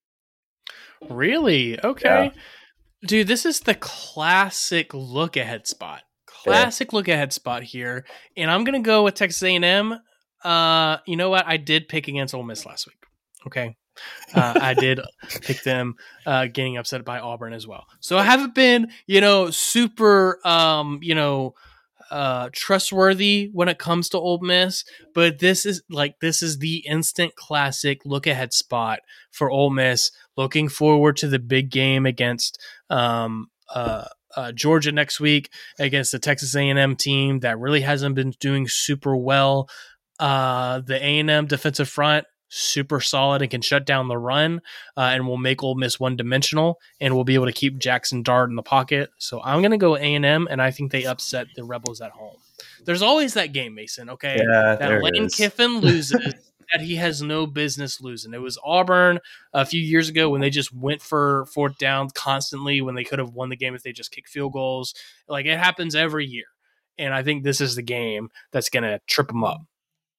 Really? Okay. Yeah. Dude, this is the classic look-ahead spot. Classic yeah. look-ahead spot here. And I'm going to go with Texas A and M. Uh, you know what? I did pick against Ole Miss last week. Okay. Uh, I did pick them uh, getting upset by Auburn as well. So I haven't been, you know, super, um, you know, Uh, trustworthy when it comes to Ole Miss, but this is like this is the instant classic look ahead spot for Ole Miss. Looking forward to the big game against um, uh, uh, Georgia next week against the Texas A and M team that really hasn't been doing super well. Uh, the A and M defensive front super solid and can shut down the run uh, and will make Ole Miss one-dimensional and will be able to keep Jackson Dart in the pocket. So I'm going to go A and M, and I think they upset the Rebels at home. There's always that game, Mason, okay? Yeah, that Lane is. Kiffin loses, that he has no business losing. It was Auburn a few years ago when they just went for fourth down constantly when they could have won the game if they just kicked field goals. Like, it happens every year. And I think this is the game that's going to trip him up.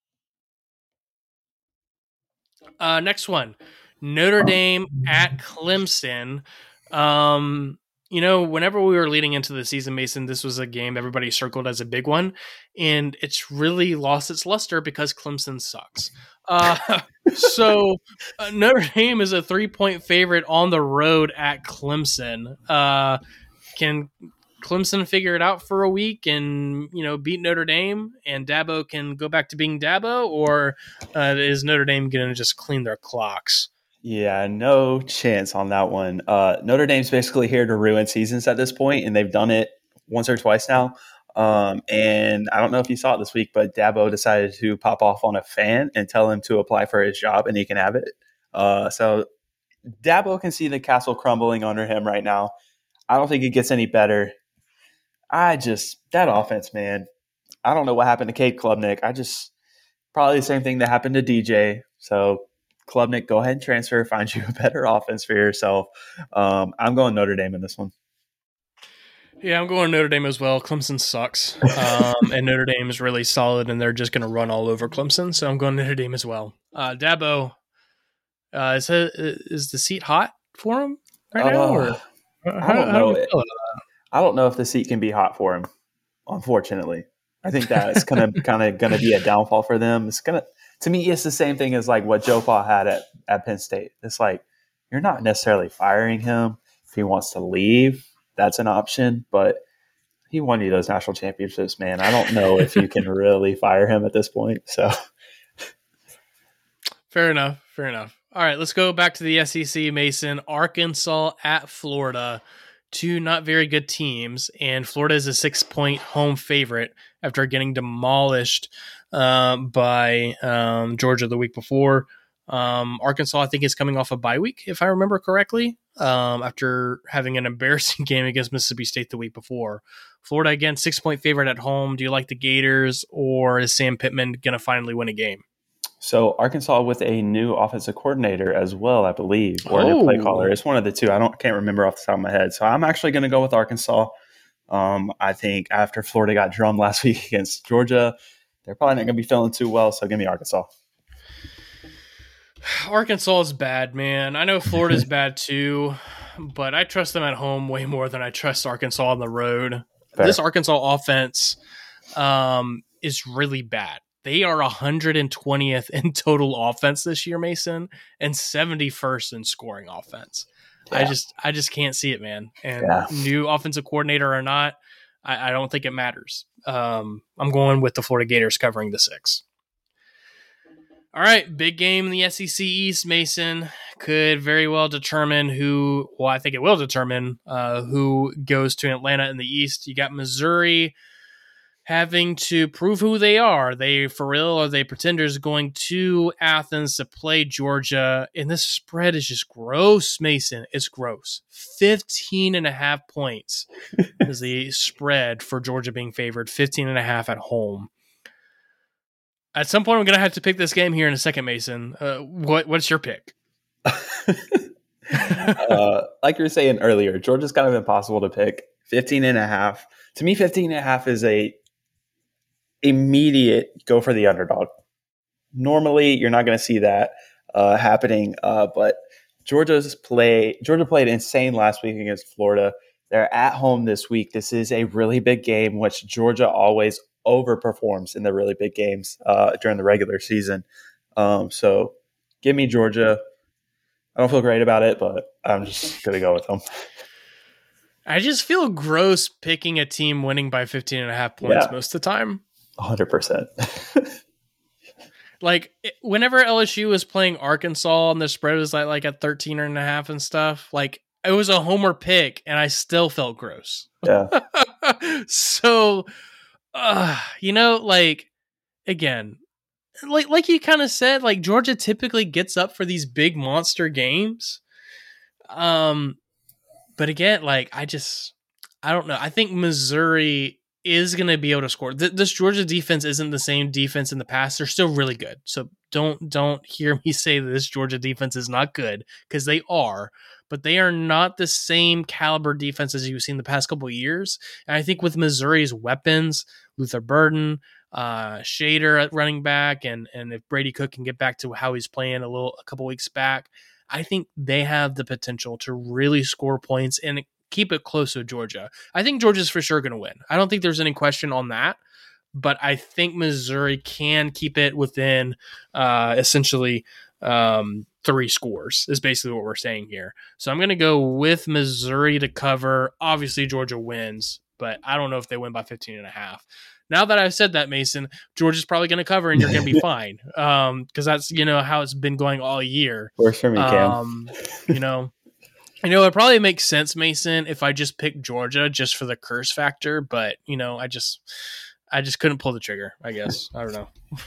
Uh, next one, Notre Dame at Clemson. Um, you know, whenever we were leading into the season, Mason, this was a game everybody circled as a big one, and it's really lost its luster because Clemson sucks. Uh, so uh, Notre Dame is a three-point favorite on the road at Clemson. Uh, can Clemson figure it out for a week and, you know, beat Notre Dame, and Dabo can go back to being Dabo, or uh, is Notre Dame going to just clean their clocks? Yeah, no chance on that one. Uh, Notre Dame's basically here to ruin seasons at this point, and they've done it once or twice now. Um, and I don't know if you saw it this week, but Dabo decided to pop off on a fan and tell him to apply for his job, and he can have it. Uh, so Dabo can see the castle crumbling under him right now. I don't think it gets any better. I just, that offense, man, I don't know what happened to Cade Klubnik. I just, probably the same thing that happened to D J. So Klubnik, go ahead and transfer, find you a better offense for yourself. Um, I'm going Notre Dame in this one. Yeah, I'm going Notre Dame as well. Clemson sucks. Um, and Notre Dame is really solid, and they're just going to run all over Clemson. So I'm going Notre Dame as well. Uh, Dabo, uh, is, it, is the seat hot for him right now? Uh, Or I don't know. Do I don't know if the seat can be hot for him, unfortunately. I think that's kind of kind of going to be a downfall for them. It's going to, to me, it's the same thing as like what Joe Pa had at, at Penn State. It's like, you're not necessarily firing him. If he wants to leave, that's an option, but he won you those national championships, man. I don't know if you can really fire him at this point. So fair enough. Fair enough. All right, let's go back to the S E C, Mason. Arkansas at Florida. Two not very good teams, and Florida is a six-point home favorite after getting demolished um, by um, Georgia the week before. Um, Arkansas, I think, is coming off a bye week, if I remember correctly, um, after having an embarrassing game against Mississippi State the week before. Florida, again, six-point favorite at home. Do you like the Gators, or is Sam Pittman going to finally win a game? So Arkansas with a new offensive coordinator as well, I believe, or oh. a new play caller. It's one of the two. I don't can't remember off the top of my head. So I'm actually going to go with Arkansas. Um, I think after Florida got drummed last week against Georgia, they're probably not going to be feeling too well. So give me Arkansas. Arkansas is bad, man. I know Florida's bad too, but I trust them at home way more than I trust Arkansas on the road. Fair. This Arkansas offense um, is really bad. They are one hundred twentieth in total offense this year, Mason, and seventy-first in scoring offense. Yeah. I just I just can't see it, man. And yeah. New offensive coordinator or not, I, I don't think it matters. Um, I'm going with the Florida Gators covering the six. All right, big game in the S E C East, Mason. Could very well determine who, well, I think it will determine uh, who goes to Atlanta in the East. You got Missouri having to prove who they are. They for real, or they pretenders going to Athens to play Georgia. And this spread is just gross, Mason. It's gross. fifteen and a half points is the spread for Georgia being favored. fifteen and a half at home. At some point, I'm going to have to pick this game here in a second, Mason. Uh, what What's your pick? uh, like you were saying earlier, Georgia's kind of impossible to pick. fifteen and a half. To me, fifteen and a half is a immediate go for the underdog. Normally, you're not going to see that uh, happening, uh, but Georgia's play. Georgia played insane last week against Florida. They're at home this week. This is a really big game, which Georgia always overperforms in the really big games uh, during the regular season. Um, so give me Georgia. I don't feel great about it, but I'm just going to go with them. I just feel gross picking a team winning by fifteen and a half points yeah. most of the time. one hundred percent. Like, whenever L S U was playing Arkansas and the spread was like, like at thirteen and a half and stuff, like, it was a homer pick, and I still felt gross. Yeah. So, uh, you know, like, again, like like you kind of said, like, Georgia typically gets up for these big monster games. Um, but again, like, I just, I don't know. I think Missouri is going to be able to score. Th- this Georgia defense isn't the same defense in the past. They're still really good. So don't don't hear me say that this Georgia defense is not good, because they are, but they are not the same caliber defense as you've seen the past couple of years. And I think with Missouri's weapons, Luther Burden, uh, Shader at running back, and and if Brady Cook can get back to how he's playing a little a couple weeks back, I think they have the potential to really score points and keep it close to Georgia. I think Georgia's for sure going to win. I don't think there's any question on that, but I think Missouri can keep it within uh, essentially um, three scores is basically what we're saying here. So I'm going to go with Missouri to cover. Obviously, Georgia wins, but I don't know if they win by fifteen and a half. Now that I've said that, Mason, Georgia's probably going to cover and you're going to be fine. Um, cause that's, you know, how it's been going all year. Works for me, Cam. Um, you know, you know, it probably makes sense, Mason, if I just pick Georgia just for the curse factor, but you know, I just, I just couldn't pull the trigger, I guess. I don't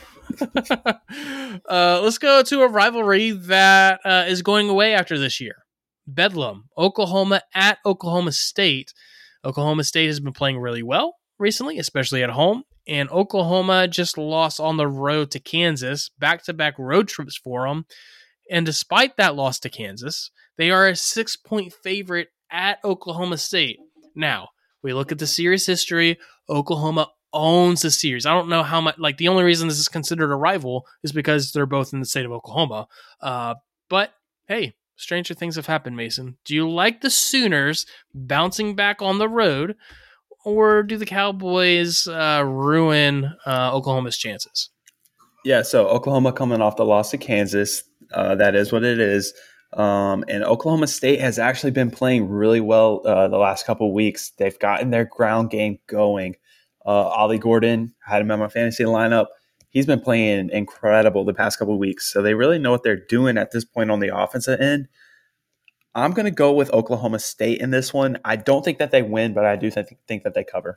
know. uh, let's go to a rivalry that uh, is going away after this year. Bedlam, Oklahoma at Oklahoma State. Oklahoma State has been playing really well recently, especially at home, and Oklahoma just lost on the road to Kansas, back-to-back road trips for them, and despite that loss to Kansas, they are a six-point favorite at Oklahoma State. Now, we look at the series history, Oklahoma owns the series. I don't know how much, like, the only reason this is considered a rival is because they're both in the state of Oklahoma, uh, but, hey, stranger things have happened, Mason. Do you like the Sooners bouncing back on the road, or do the Cowboys uh, ruin uh, Oklahoma's chances? Yeah, so Oklahoma coming off the loss to Kansas, uh, that is what it is. Um, and Oklahoma State has actually been playing really well uh, the last couple of weeks. They've gotten their ground game going. Uh, Ollie Gordon, had him on my fantasy lineup. He's been playing incredible the past couple of weeks. So they really know what they're doing at this point on the offensive end. I'm going to go with Oklahoma State in this one. I don't think that they win, but I do th- think that they cover.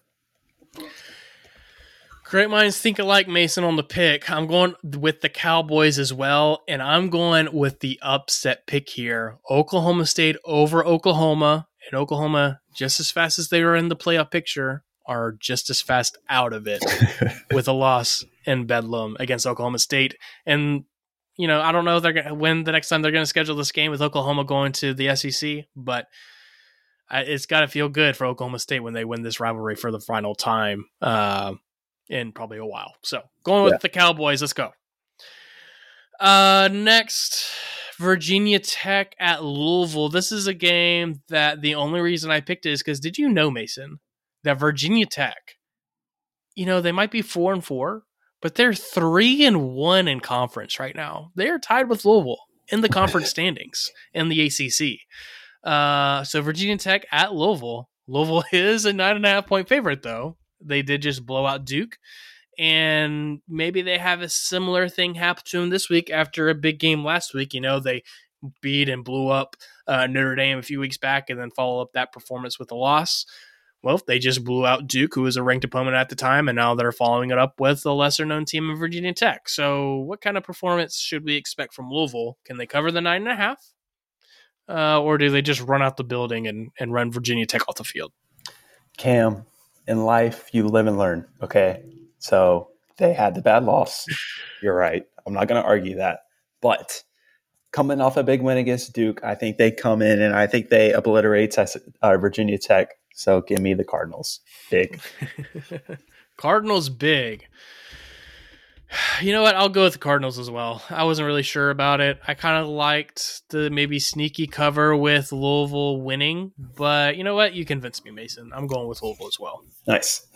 Great minds think alike, Mason, on the pick. I'm going with the Cowboys as well, and I'm going with the upset pick here. Oklahoma State over Oklahoma, and Oklahoma, just as fast as they are in the playoff picture, are just as fast out of it with a loss in Bedlam against Oklahoma State. And you know, I don't know if they're gonna, when the next time they're going to schedule this game with Oklahoma going to the S E C, but I, it's got to feel good for Oklahoma State when they win this rivalry for the final time uh, in probably a while. So going with yeah. the Cowboys, let's go. Uh, next, Virginia Tech at Louisville. This is a game that the only reason I picked it is because did you know, Mason, that Virginia Tech, you know, they might be four and four, but they're three and one in conference right now. They are tied with Louisville in the conference standings in the A C C. Uh, so Virginia Tech at Louisville. Louisville is a nine and a half point favorite, though. They did just blow out Duke, and maybe they have a similar thing happen to them this week after a big game last week. You know, they beat and blew up uh, Notre Dame a few weeks back, and then follow up that performance with a loss. Well, they just blew out Duke, who was a ranked opponent at the time, and now they're following it up with a lesser-known team in Virginia Tech. So what kind of performance should we expect from Louisville? Can they cover the nine and a half? Uh, or do they just run out the building and, and run Virginia Tech off the field? Cam, in life, you live and learn, okay? So they had the bad loss. You're right. I'm not going to argue that. But coming off a big win against Duke, I think they come in and I think they obliterate uh, Virginia Tech. So give me the Cardinals. Big. Cardinals big. You know what? I'll go with the Cardinals as well. I wasn't really sure about it. I kind of liked the maybe sneaky cover with Louisville winning. But you know what? You convinced me, Mason. I'm going with Louisville as well. Nice.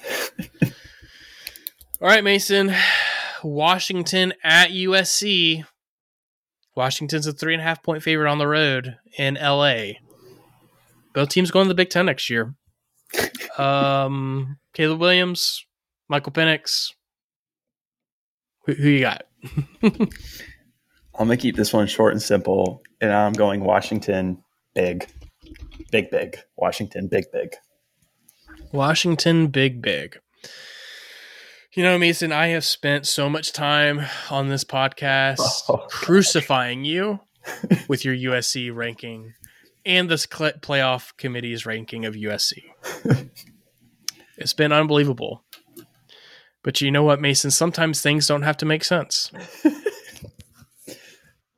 All right, Mason. Washington at U S C. Washington's a three and a half point favorite on the road in L A. Both teams going to the Big Ten next year. Um, Caleb Williams, Michael Penix. Who, who you got? I'm going to keep this one short and simple, and I'm going Washington big. Big, big. Washington, big, big. Washington, big, big. You know, Mason, I have spent so much time on this podcast oh, crucifying you with your U S C ranking and this cl- playoff committee's ranking of U S C. It's been unbelievable. But you know what, Mason? Sometimes things don't have to make sense.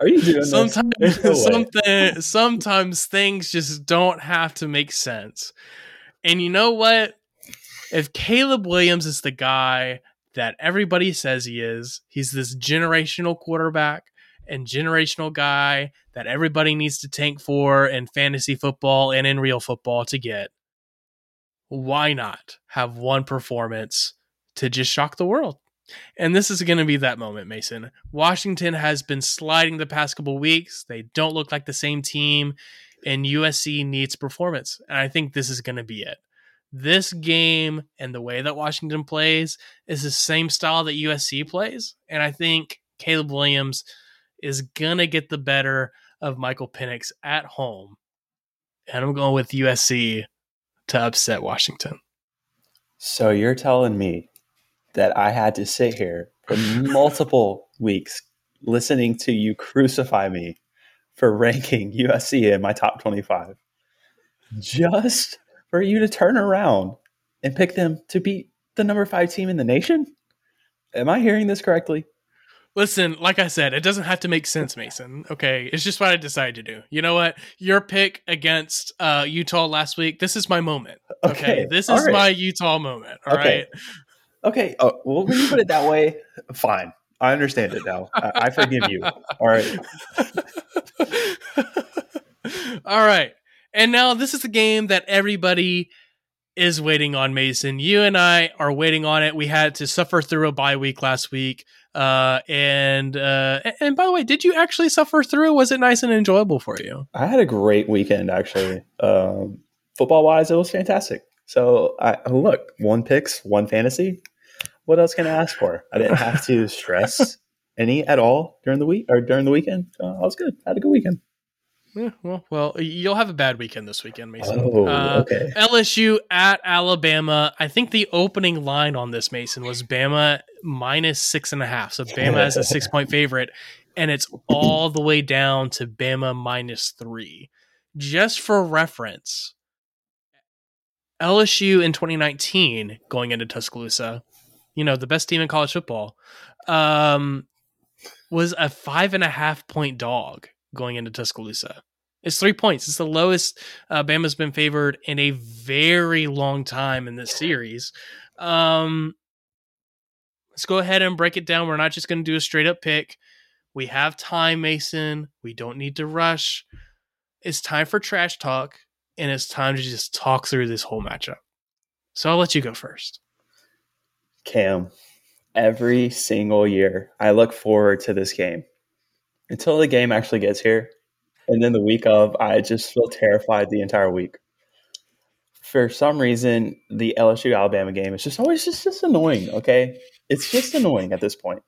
Are you doing sometimes, this? No something, sometimes things just don't have to make sense. And you know what? If Caleb Williams is the guy that everybody says he is, he's this generational quarterback and generational guy that everybody needs to tank for in fantasy football and in real football to get. Why not have one performance to just shock the world? And this is going to be that moment, Mason. Washington has been sliding the past couple weeks. They don't look like the same team, and U S C needs performance. And I think this is going to be it. This game and the way that Washington plays is the same style that U S C plays. And I think Caleb Williams is going to get the better of Michael Penix at home. And I'm going with U S C to upset Washington. So you're telling me that I had to sit here for multiple weeks listening to you crucify me for ranking U S C in my top twenty-five just for you to turn around and pick them to beat the number five team in the nation? Am I hearing this correctly? Listen, like I said, it doesn't have to make sense, Mason. Okay, it's just what I decided to do. You know what? Your pick against uh, Utah last week, this is my moment. Okay, okay. This is right. my Utah moment. All okay. right. Okay. Oh, well, when you put it that way, fine. I understand it now. I, I forgive you. All right. All right. And now this is the game that everybody is waiting on, Mason. You and I are waiting on it. We had to suffer through a bye week last week. Uh, and uh, and by the way, did you actually suffer through? Was it nice and enjoyable for you? I had a great weekend, actually. Um, football-wise, it was fantastic. So, I, look, one picks, one fantasy. What else can I ask for? I didn't have to stress any at all during the week or during the weekend. Uh, I was good. I had a good weekend. Yeah, well, well, you'll have a bad weekend this weekend, Mason. Oh, uh, okay. L S U at Alabama. I think the opening line on this, Mason, was Bama minus six and a half. So Bama is a six-point favorite, and it's all the way down to Bama minus three. Just for reference, L S U in twenty nineteen, going into Tuscaloosa, you know, the best team in college football, um, was a five and a half point dog going into Tuscaloosa. It's three points. It's the lowest uh, Bama's been favored in a very long time in this series. Um, let's go ahead and break it down. We're not just going to do a straight up pick. We have time, Mason. We don't need to rush. It's time for trash talk, and it's time to just talk through this whole matchup. So I'll let you go first. Cam, every single year, I look forward to this game until the game actually gets here. And then the week of, I just feel terrified the entire week. For some reason, the L S U Alabama game is just always just, just annoying, okay? It's just annoying at this point.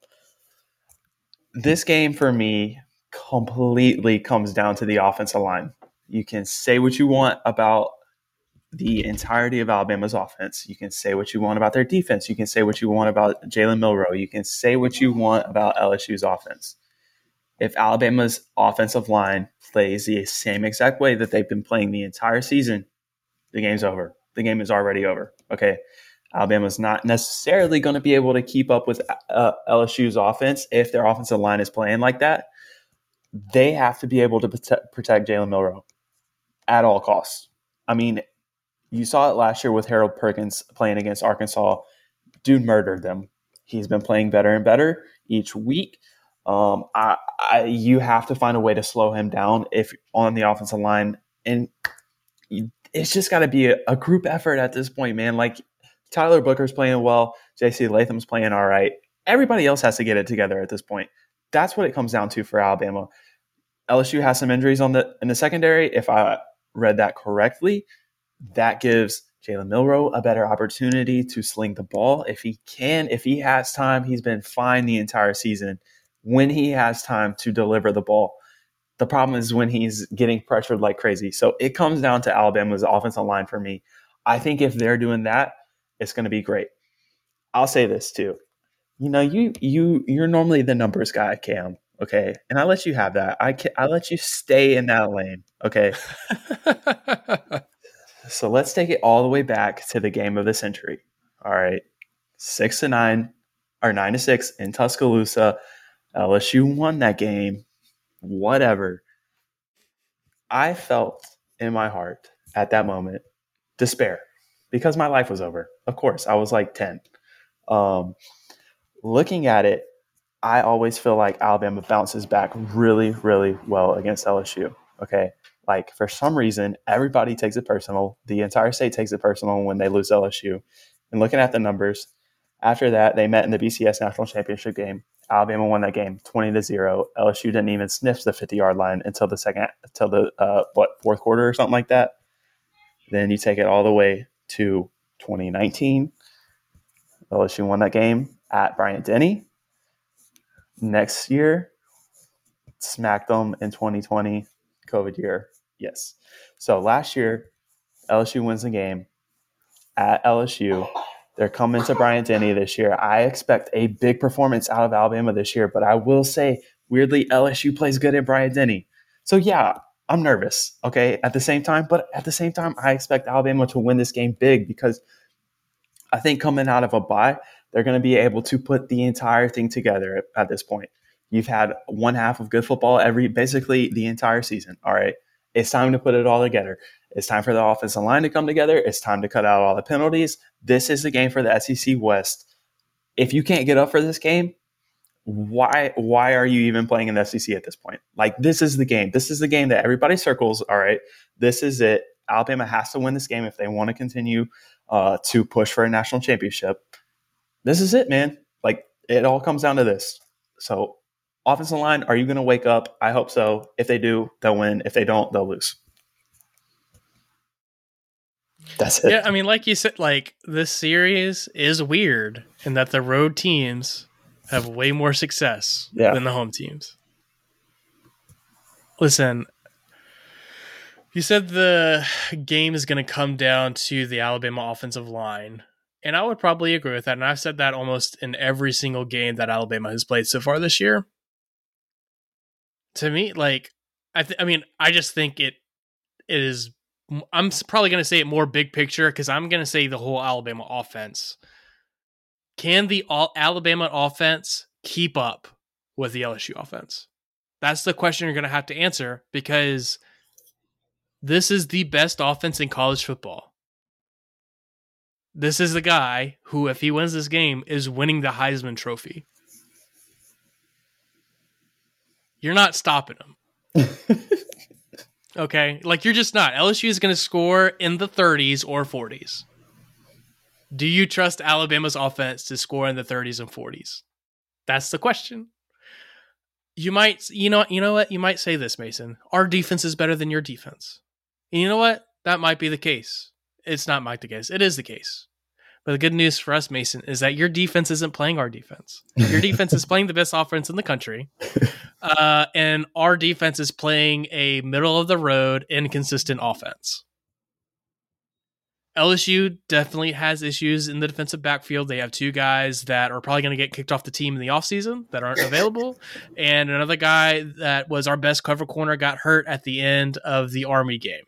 This game, for me, completely comes down to the offensive line. You can say what you want about the entirety of Alabama's offense. You can say what you want about their defense. You can say what you want about Jalen Milroe. You can say what you want about L S U's offense. If Alabama's offensive line plays the same exact way that they've been playing the entire season, the game's over. The game is already over. Okay, Alabama's not necessarily going to be able to keep up with uh, L S U's offense if their offensive line is playing like that. They have to be able to protect, protect Jalen Milroe at all costs. I mean, you saw it last year with Harold Perkins playing against Arkansas. Dude murdered them. He's been playing better and better each week. Um, I, I, you have to find a way to slow him down if on the offensive line, and it's just got to be a, a group effort at this point, man. Like Tyler Booker's playing well, J C Latham's playing all right. Everybody else has to get it together at this point. That's what it comes down to for Alabama. L S U has some injuries on the in the secondary. If I read that correctly, that gives Jalen Milroe a better opportunity to sling the ball if he can. If he has time, he's been fine the entire season. When he has time to deliver the ball. The problem is when he's getting pressured like crazy. So it comes down to Alabama's offensive line for me. I think if they're doing that, it's going to be great. I'll say this too. You know, you you you're normally the numbers guy, Cam. Okay, and I let you have that. I can, I let you stay in that lane. Okay. So let's take it all the way back to the game of the century. All right, six to nine or nine to six in Tuscaloosa. L S U won that game. whatever. I felt in my heart at that moment despair because my life was over. Of course, I was like ten. Um, looking at it, I always feel like Alabama bounces back really, really well against L S U. Okay. Like for some reason, everybody takes it personal. The entire state takes it personal when they lose L S U. And looking at the numbers, after that, they met in the B C S National Championship game. Alabama won that game twenty to zero. L S U didn't even sniff the fifty-yard line until the second, until the, uh, what, fourth quarter or something like that. Then you take it all the way to twenty nineteen. L S U won that game at Bryant-Denny. Next year, smacked them in twenty twenty, COVID year. Yes. So last year, L S U wins the game at L S U. They're coming to Bryant-Denny this year. I expect a big performance out of Alabama this year, but I will say, weirdly, L S U plays good at Bryant-Denny. So yeah, I'm nervous, okay, at the same time. But at the same time, I expect Alabama to win this game big because I think coming out of a bye, they're going to be able to put the entire thing together at, at this point. You've had one half of good football every basically the entire season. All right. It's time to put it all together. It's time for the offensive line to come together. It's time to cut out all the penalties. This is the game for the S E C West. If you can't get up for this game, why why are you even playing in the S E C at this point? Like, this is the game. This is the game that everybody circles. All right. This is it. Alabama has to win this game if they want to continue uh, to push for a national championship. This is it, man. Like, it all comes down to this. So, offensive line, are you going to wake up? I hope so. If they do, they'll win. If they don't, they'll lose. That's it. Yeah, I mean, like you said, like, this series is weird in that the road teams have way more success yeah. than the home teams. Listen, you said the game is going to come down to the Alabama offensive line, and I would probably agree with that, and I've said that almost in every single game that Alabama has played so far this year. To me, like, I th- I mean, I just think it it is, I'm probably going to say it more big picture because I'm going to say the whole Alabama offense. Can the all Alabama offense keep up with the L S U offense? That's the question you're going to have to answer because this is the best offense in college football. This is the guy who, if he wins this game, is winning the Heisman Trophy. You're not stopping him. Okay? Like, you're just not. L S U is going to score in the thirties or forties. Do you trust Alabama's offense to score in the thirties and forties? That's the question. You might, you know, you know what? You might say this, Mason. Our defense is better than your defense. And you know what? That might be the case. It's not might the case. It is the case. But the good news for us, Mason, is that your defense isn't playing our defense. Your defense is playing the best offense in the country. Uh, and our defense is playing a middle-of-the-road, inconsistent offense. L S U definitely has issues in the defensive backfield. They have two guys that are probably going to get kicked off the team in the offseason that aren't available. And another guy that was our best cover corner got hurt at the end of the Army game.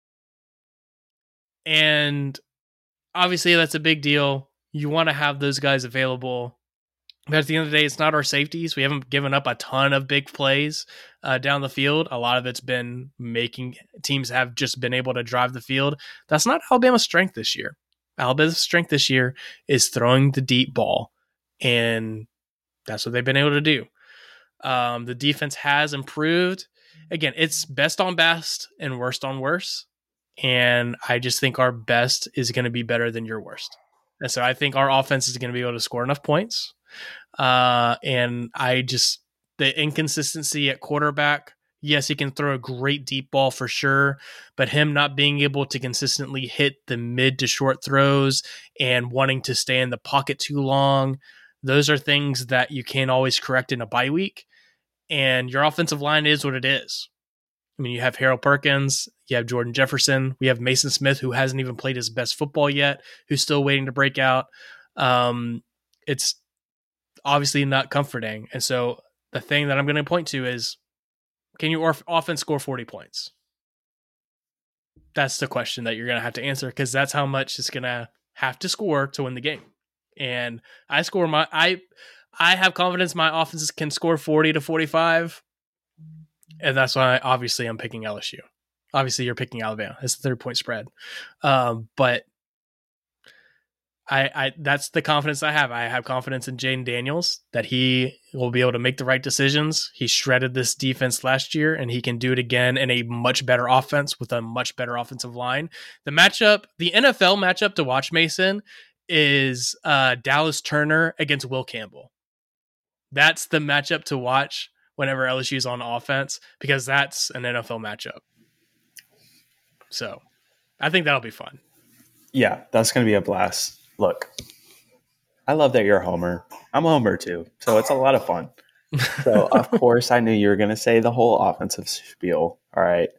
And obviously, that's a big deal. You want to have those guys available. But at the end of the day, it's not our safeties. We haven't given up a ton of big plays uh, down the field. A lot of it's been making teams have just been able to drive the field. That's not Alabama's strength this year. Alabama's strength this year is throwing the deep ball. And that's what they've been able to do. Um, the defense has improved. Again, it's best on best and worst on worst. And I just think our best is going to be better than your worst. And so I think our offense is going to be able to score enough points. Uh, and I just, the inconsistency at quarterback, yes, he can throw a great deep ball for sure, but him not being able to consistently hit the mid to short throws and wanting to stay in the pocket too long, those are things that you can't always correct in a bye week. And your offensive line is what it is. I mean, you have Harold Perkins, you have Jordan Jefferson, we have Mason Smith, who hasn't even played his best football yet, who's still waiting to break out. Um, it's obviously not comforting. And so the thing that I'm going to point to is, can your offense score forty points? That's the question that you're going to have to answer, because that's how much it's going to have to score to win the game. And I score my, I, I have confidence my offenses can score forty to forty-five. And that's why, obviously, I'm picking L S U. Obviously, you're picking Alabama. It's the third point spread. Um, but I, I that's the confidence I have. I have confidence in Jaden Daniels that he will be able to make the right decisions. He shredded this defense last year, and he can do it again in a much better offense with a much better offensive line. The matchup, the N F L matchup to watch, Mason, is uh, Dallas Turner against Will Campbell. That's the matchup to watch whenever L S U's on offense, because that's an N F L matchup. So I think that'll be fun. Yeah, that's going to be a blast. Look, I love that you're a homer. I'm a homer too, so it's a lot of fun. So, of course, I knew you were going to say the whole offensive spiel. All right.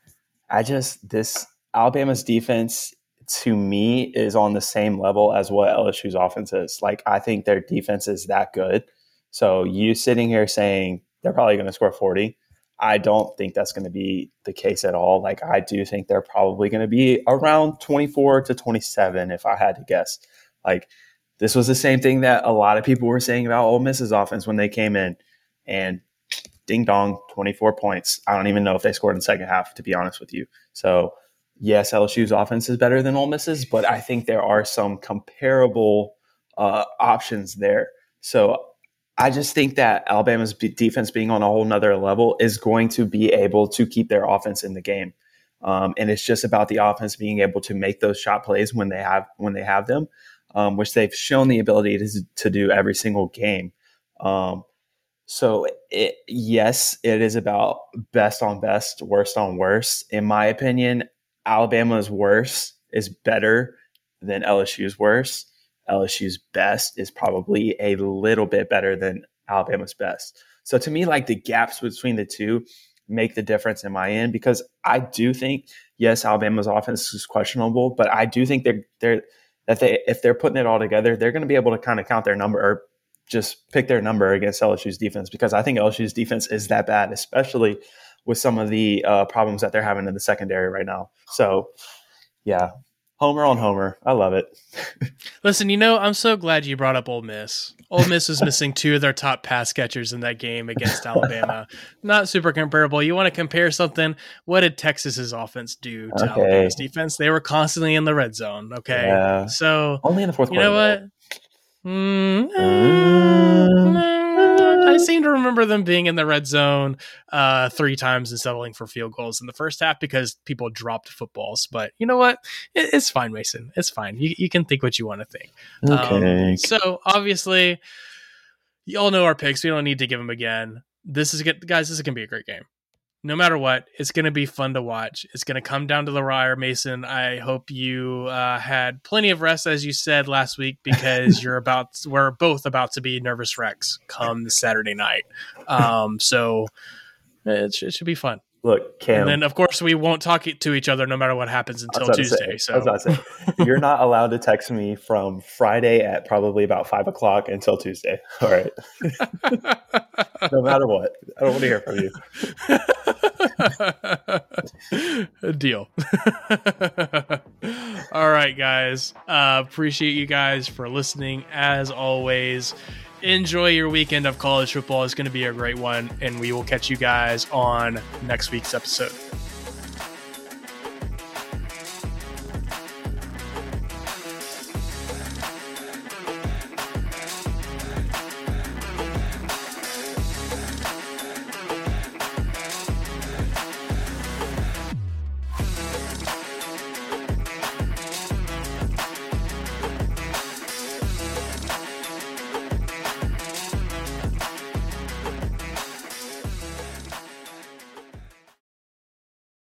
I just, this Alabama's defense, to me, is on the same level as what L S U's offense is. Like, I think their defense is that good. So, you sitting here saying they're probably going to score forty, I don't think that's going to be the case at all. Like, I do think they're probably going to be around twenty-four to twenty-seven, if I had to guess. Like, this was the same thing that a lot of people were saying about Ole Miss's offense when they came in, and ding dong, twenty-four points. I don't even know if they scored in the second half, to be honest with you. So, yes, L S U's offense is better than Ole Miss's, but I think there are some comparable uh, options there. So, I just think that Alabama's defense being on a whole nother level is going to be able to keep their offense in the game. Um, and it's just about the offense being able to make those shot plays when they have when they have them, um, which they've shown the ability to, to do every single game. Um, so, it, yes, it is about best on best, worst on worst. In my opinion, Alabama's worst is better than L S U's worst. L S U's best is probably a little bit better than Alabama's best. So to me, like, the gaps between the two make the difference in my end, because I do think, yes, Alabama's offense is questionable, but I do think they're they're that they if they're putting it all together, they're going to be able to kind of count their number or just pick their number against L S U's defense, because I think L S U's defense is that bad, especially with some of the uh, problems that they're having in the secondary right now. So, yeah. Homer on Homer. I love it. Listen, you know, I'm so glad you brought up Ole Miss. Ole Miss is missing two of their top pass catchers in that game against Alabama. Not super comparable. You want to compare something? What did Texas's offense do to okay. Alabama's defense? They were constantly in the red zone. Okay, yeah. So only in the fourth you quarter. You know what? Mm, uh, uh, I seem to remember them being in the red zone uh, three times and settling for field goals in the first half because people dropped footballs. But you know what? It, it's fine, Mason. It's fine. You, you can think what you want to think. Okay. Um, so obviously, you all know our picks. We don't need to give them again. This is good, guys. This is gonna be a great game. No matter what, it's going to be fun to watch. It's going to come down to the wire, Mason. I hope you uh, had plenty of rest, as you said last week, because you're about to, we're both about to be nervous wrecks come Saturday night. Um, so it, sh- it should be fun. Look, Cam. And then, of course, we won't talk to each other no matter what happens until Tuesday. Say, so say, you're not allowed to text me from Friday at probably about five o'clock until Tuesday. All right. No matter what. I don't want to hear from you. Deal. All right, guys. Uh, appreciate you guys for listening. As always, enjoy your weekend of college football. It's going to be a great one, and we will catch you guys on next week's episode.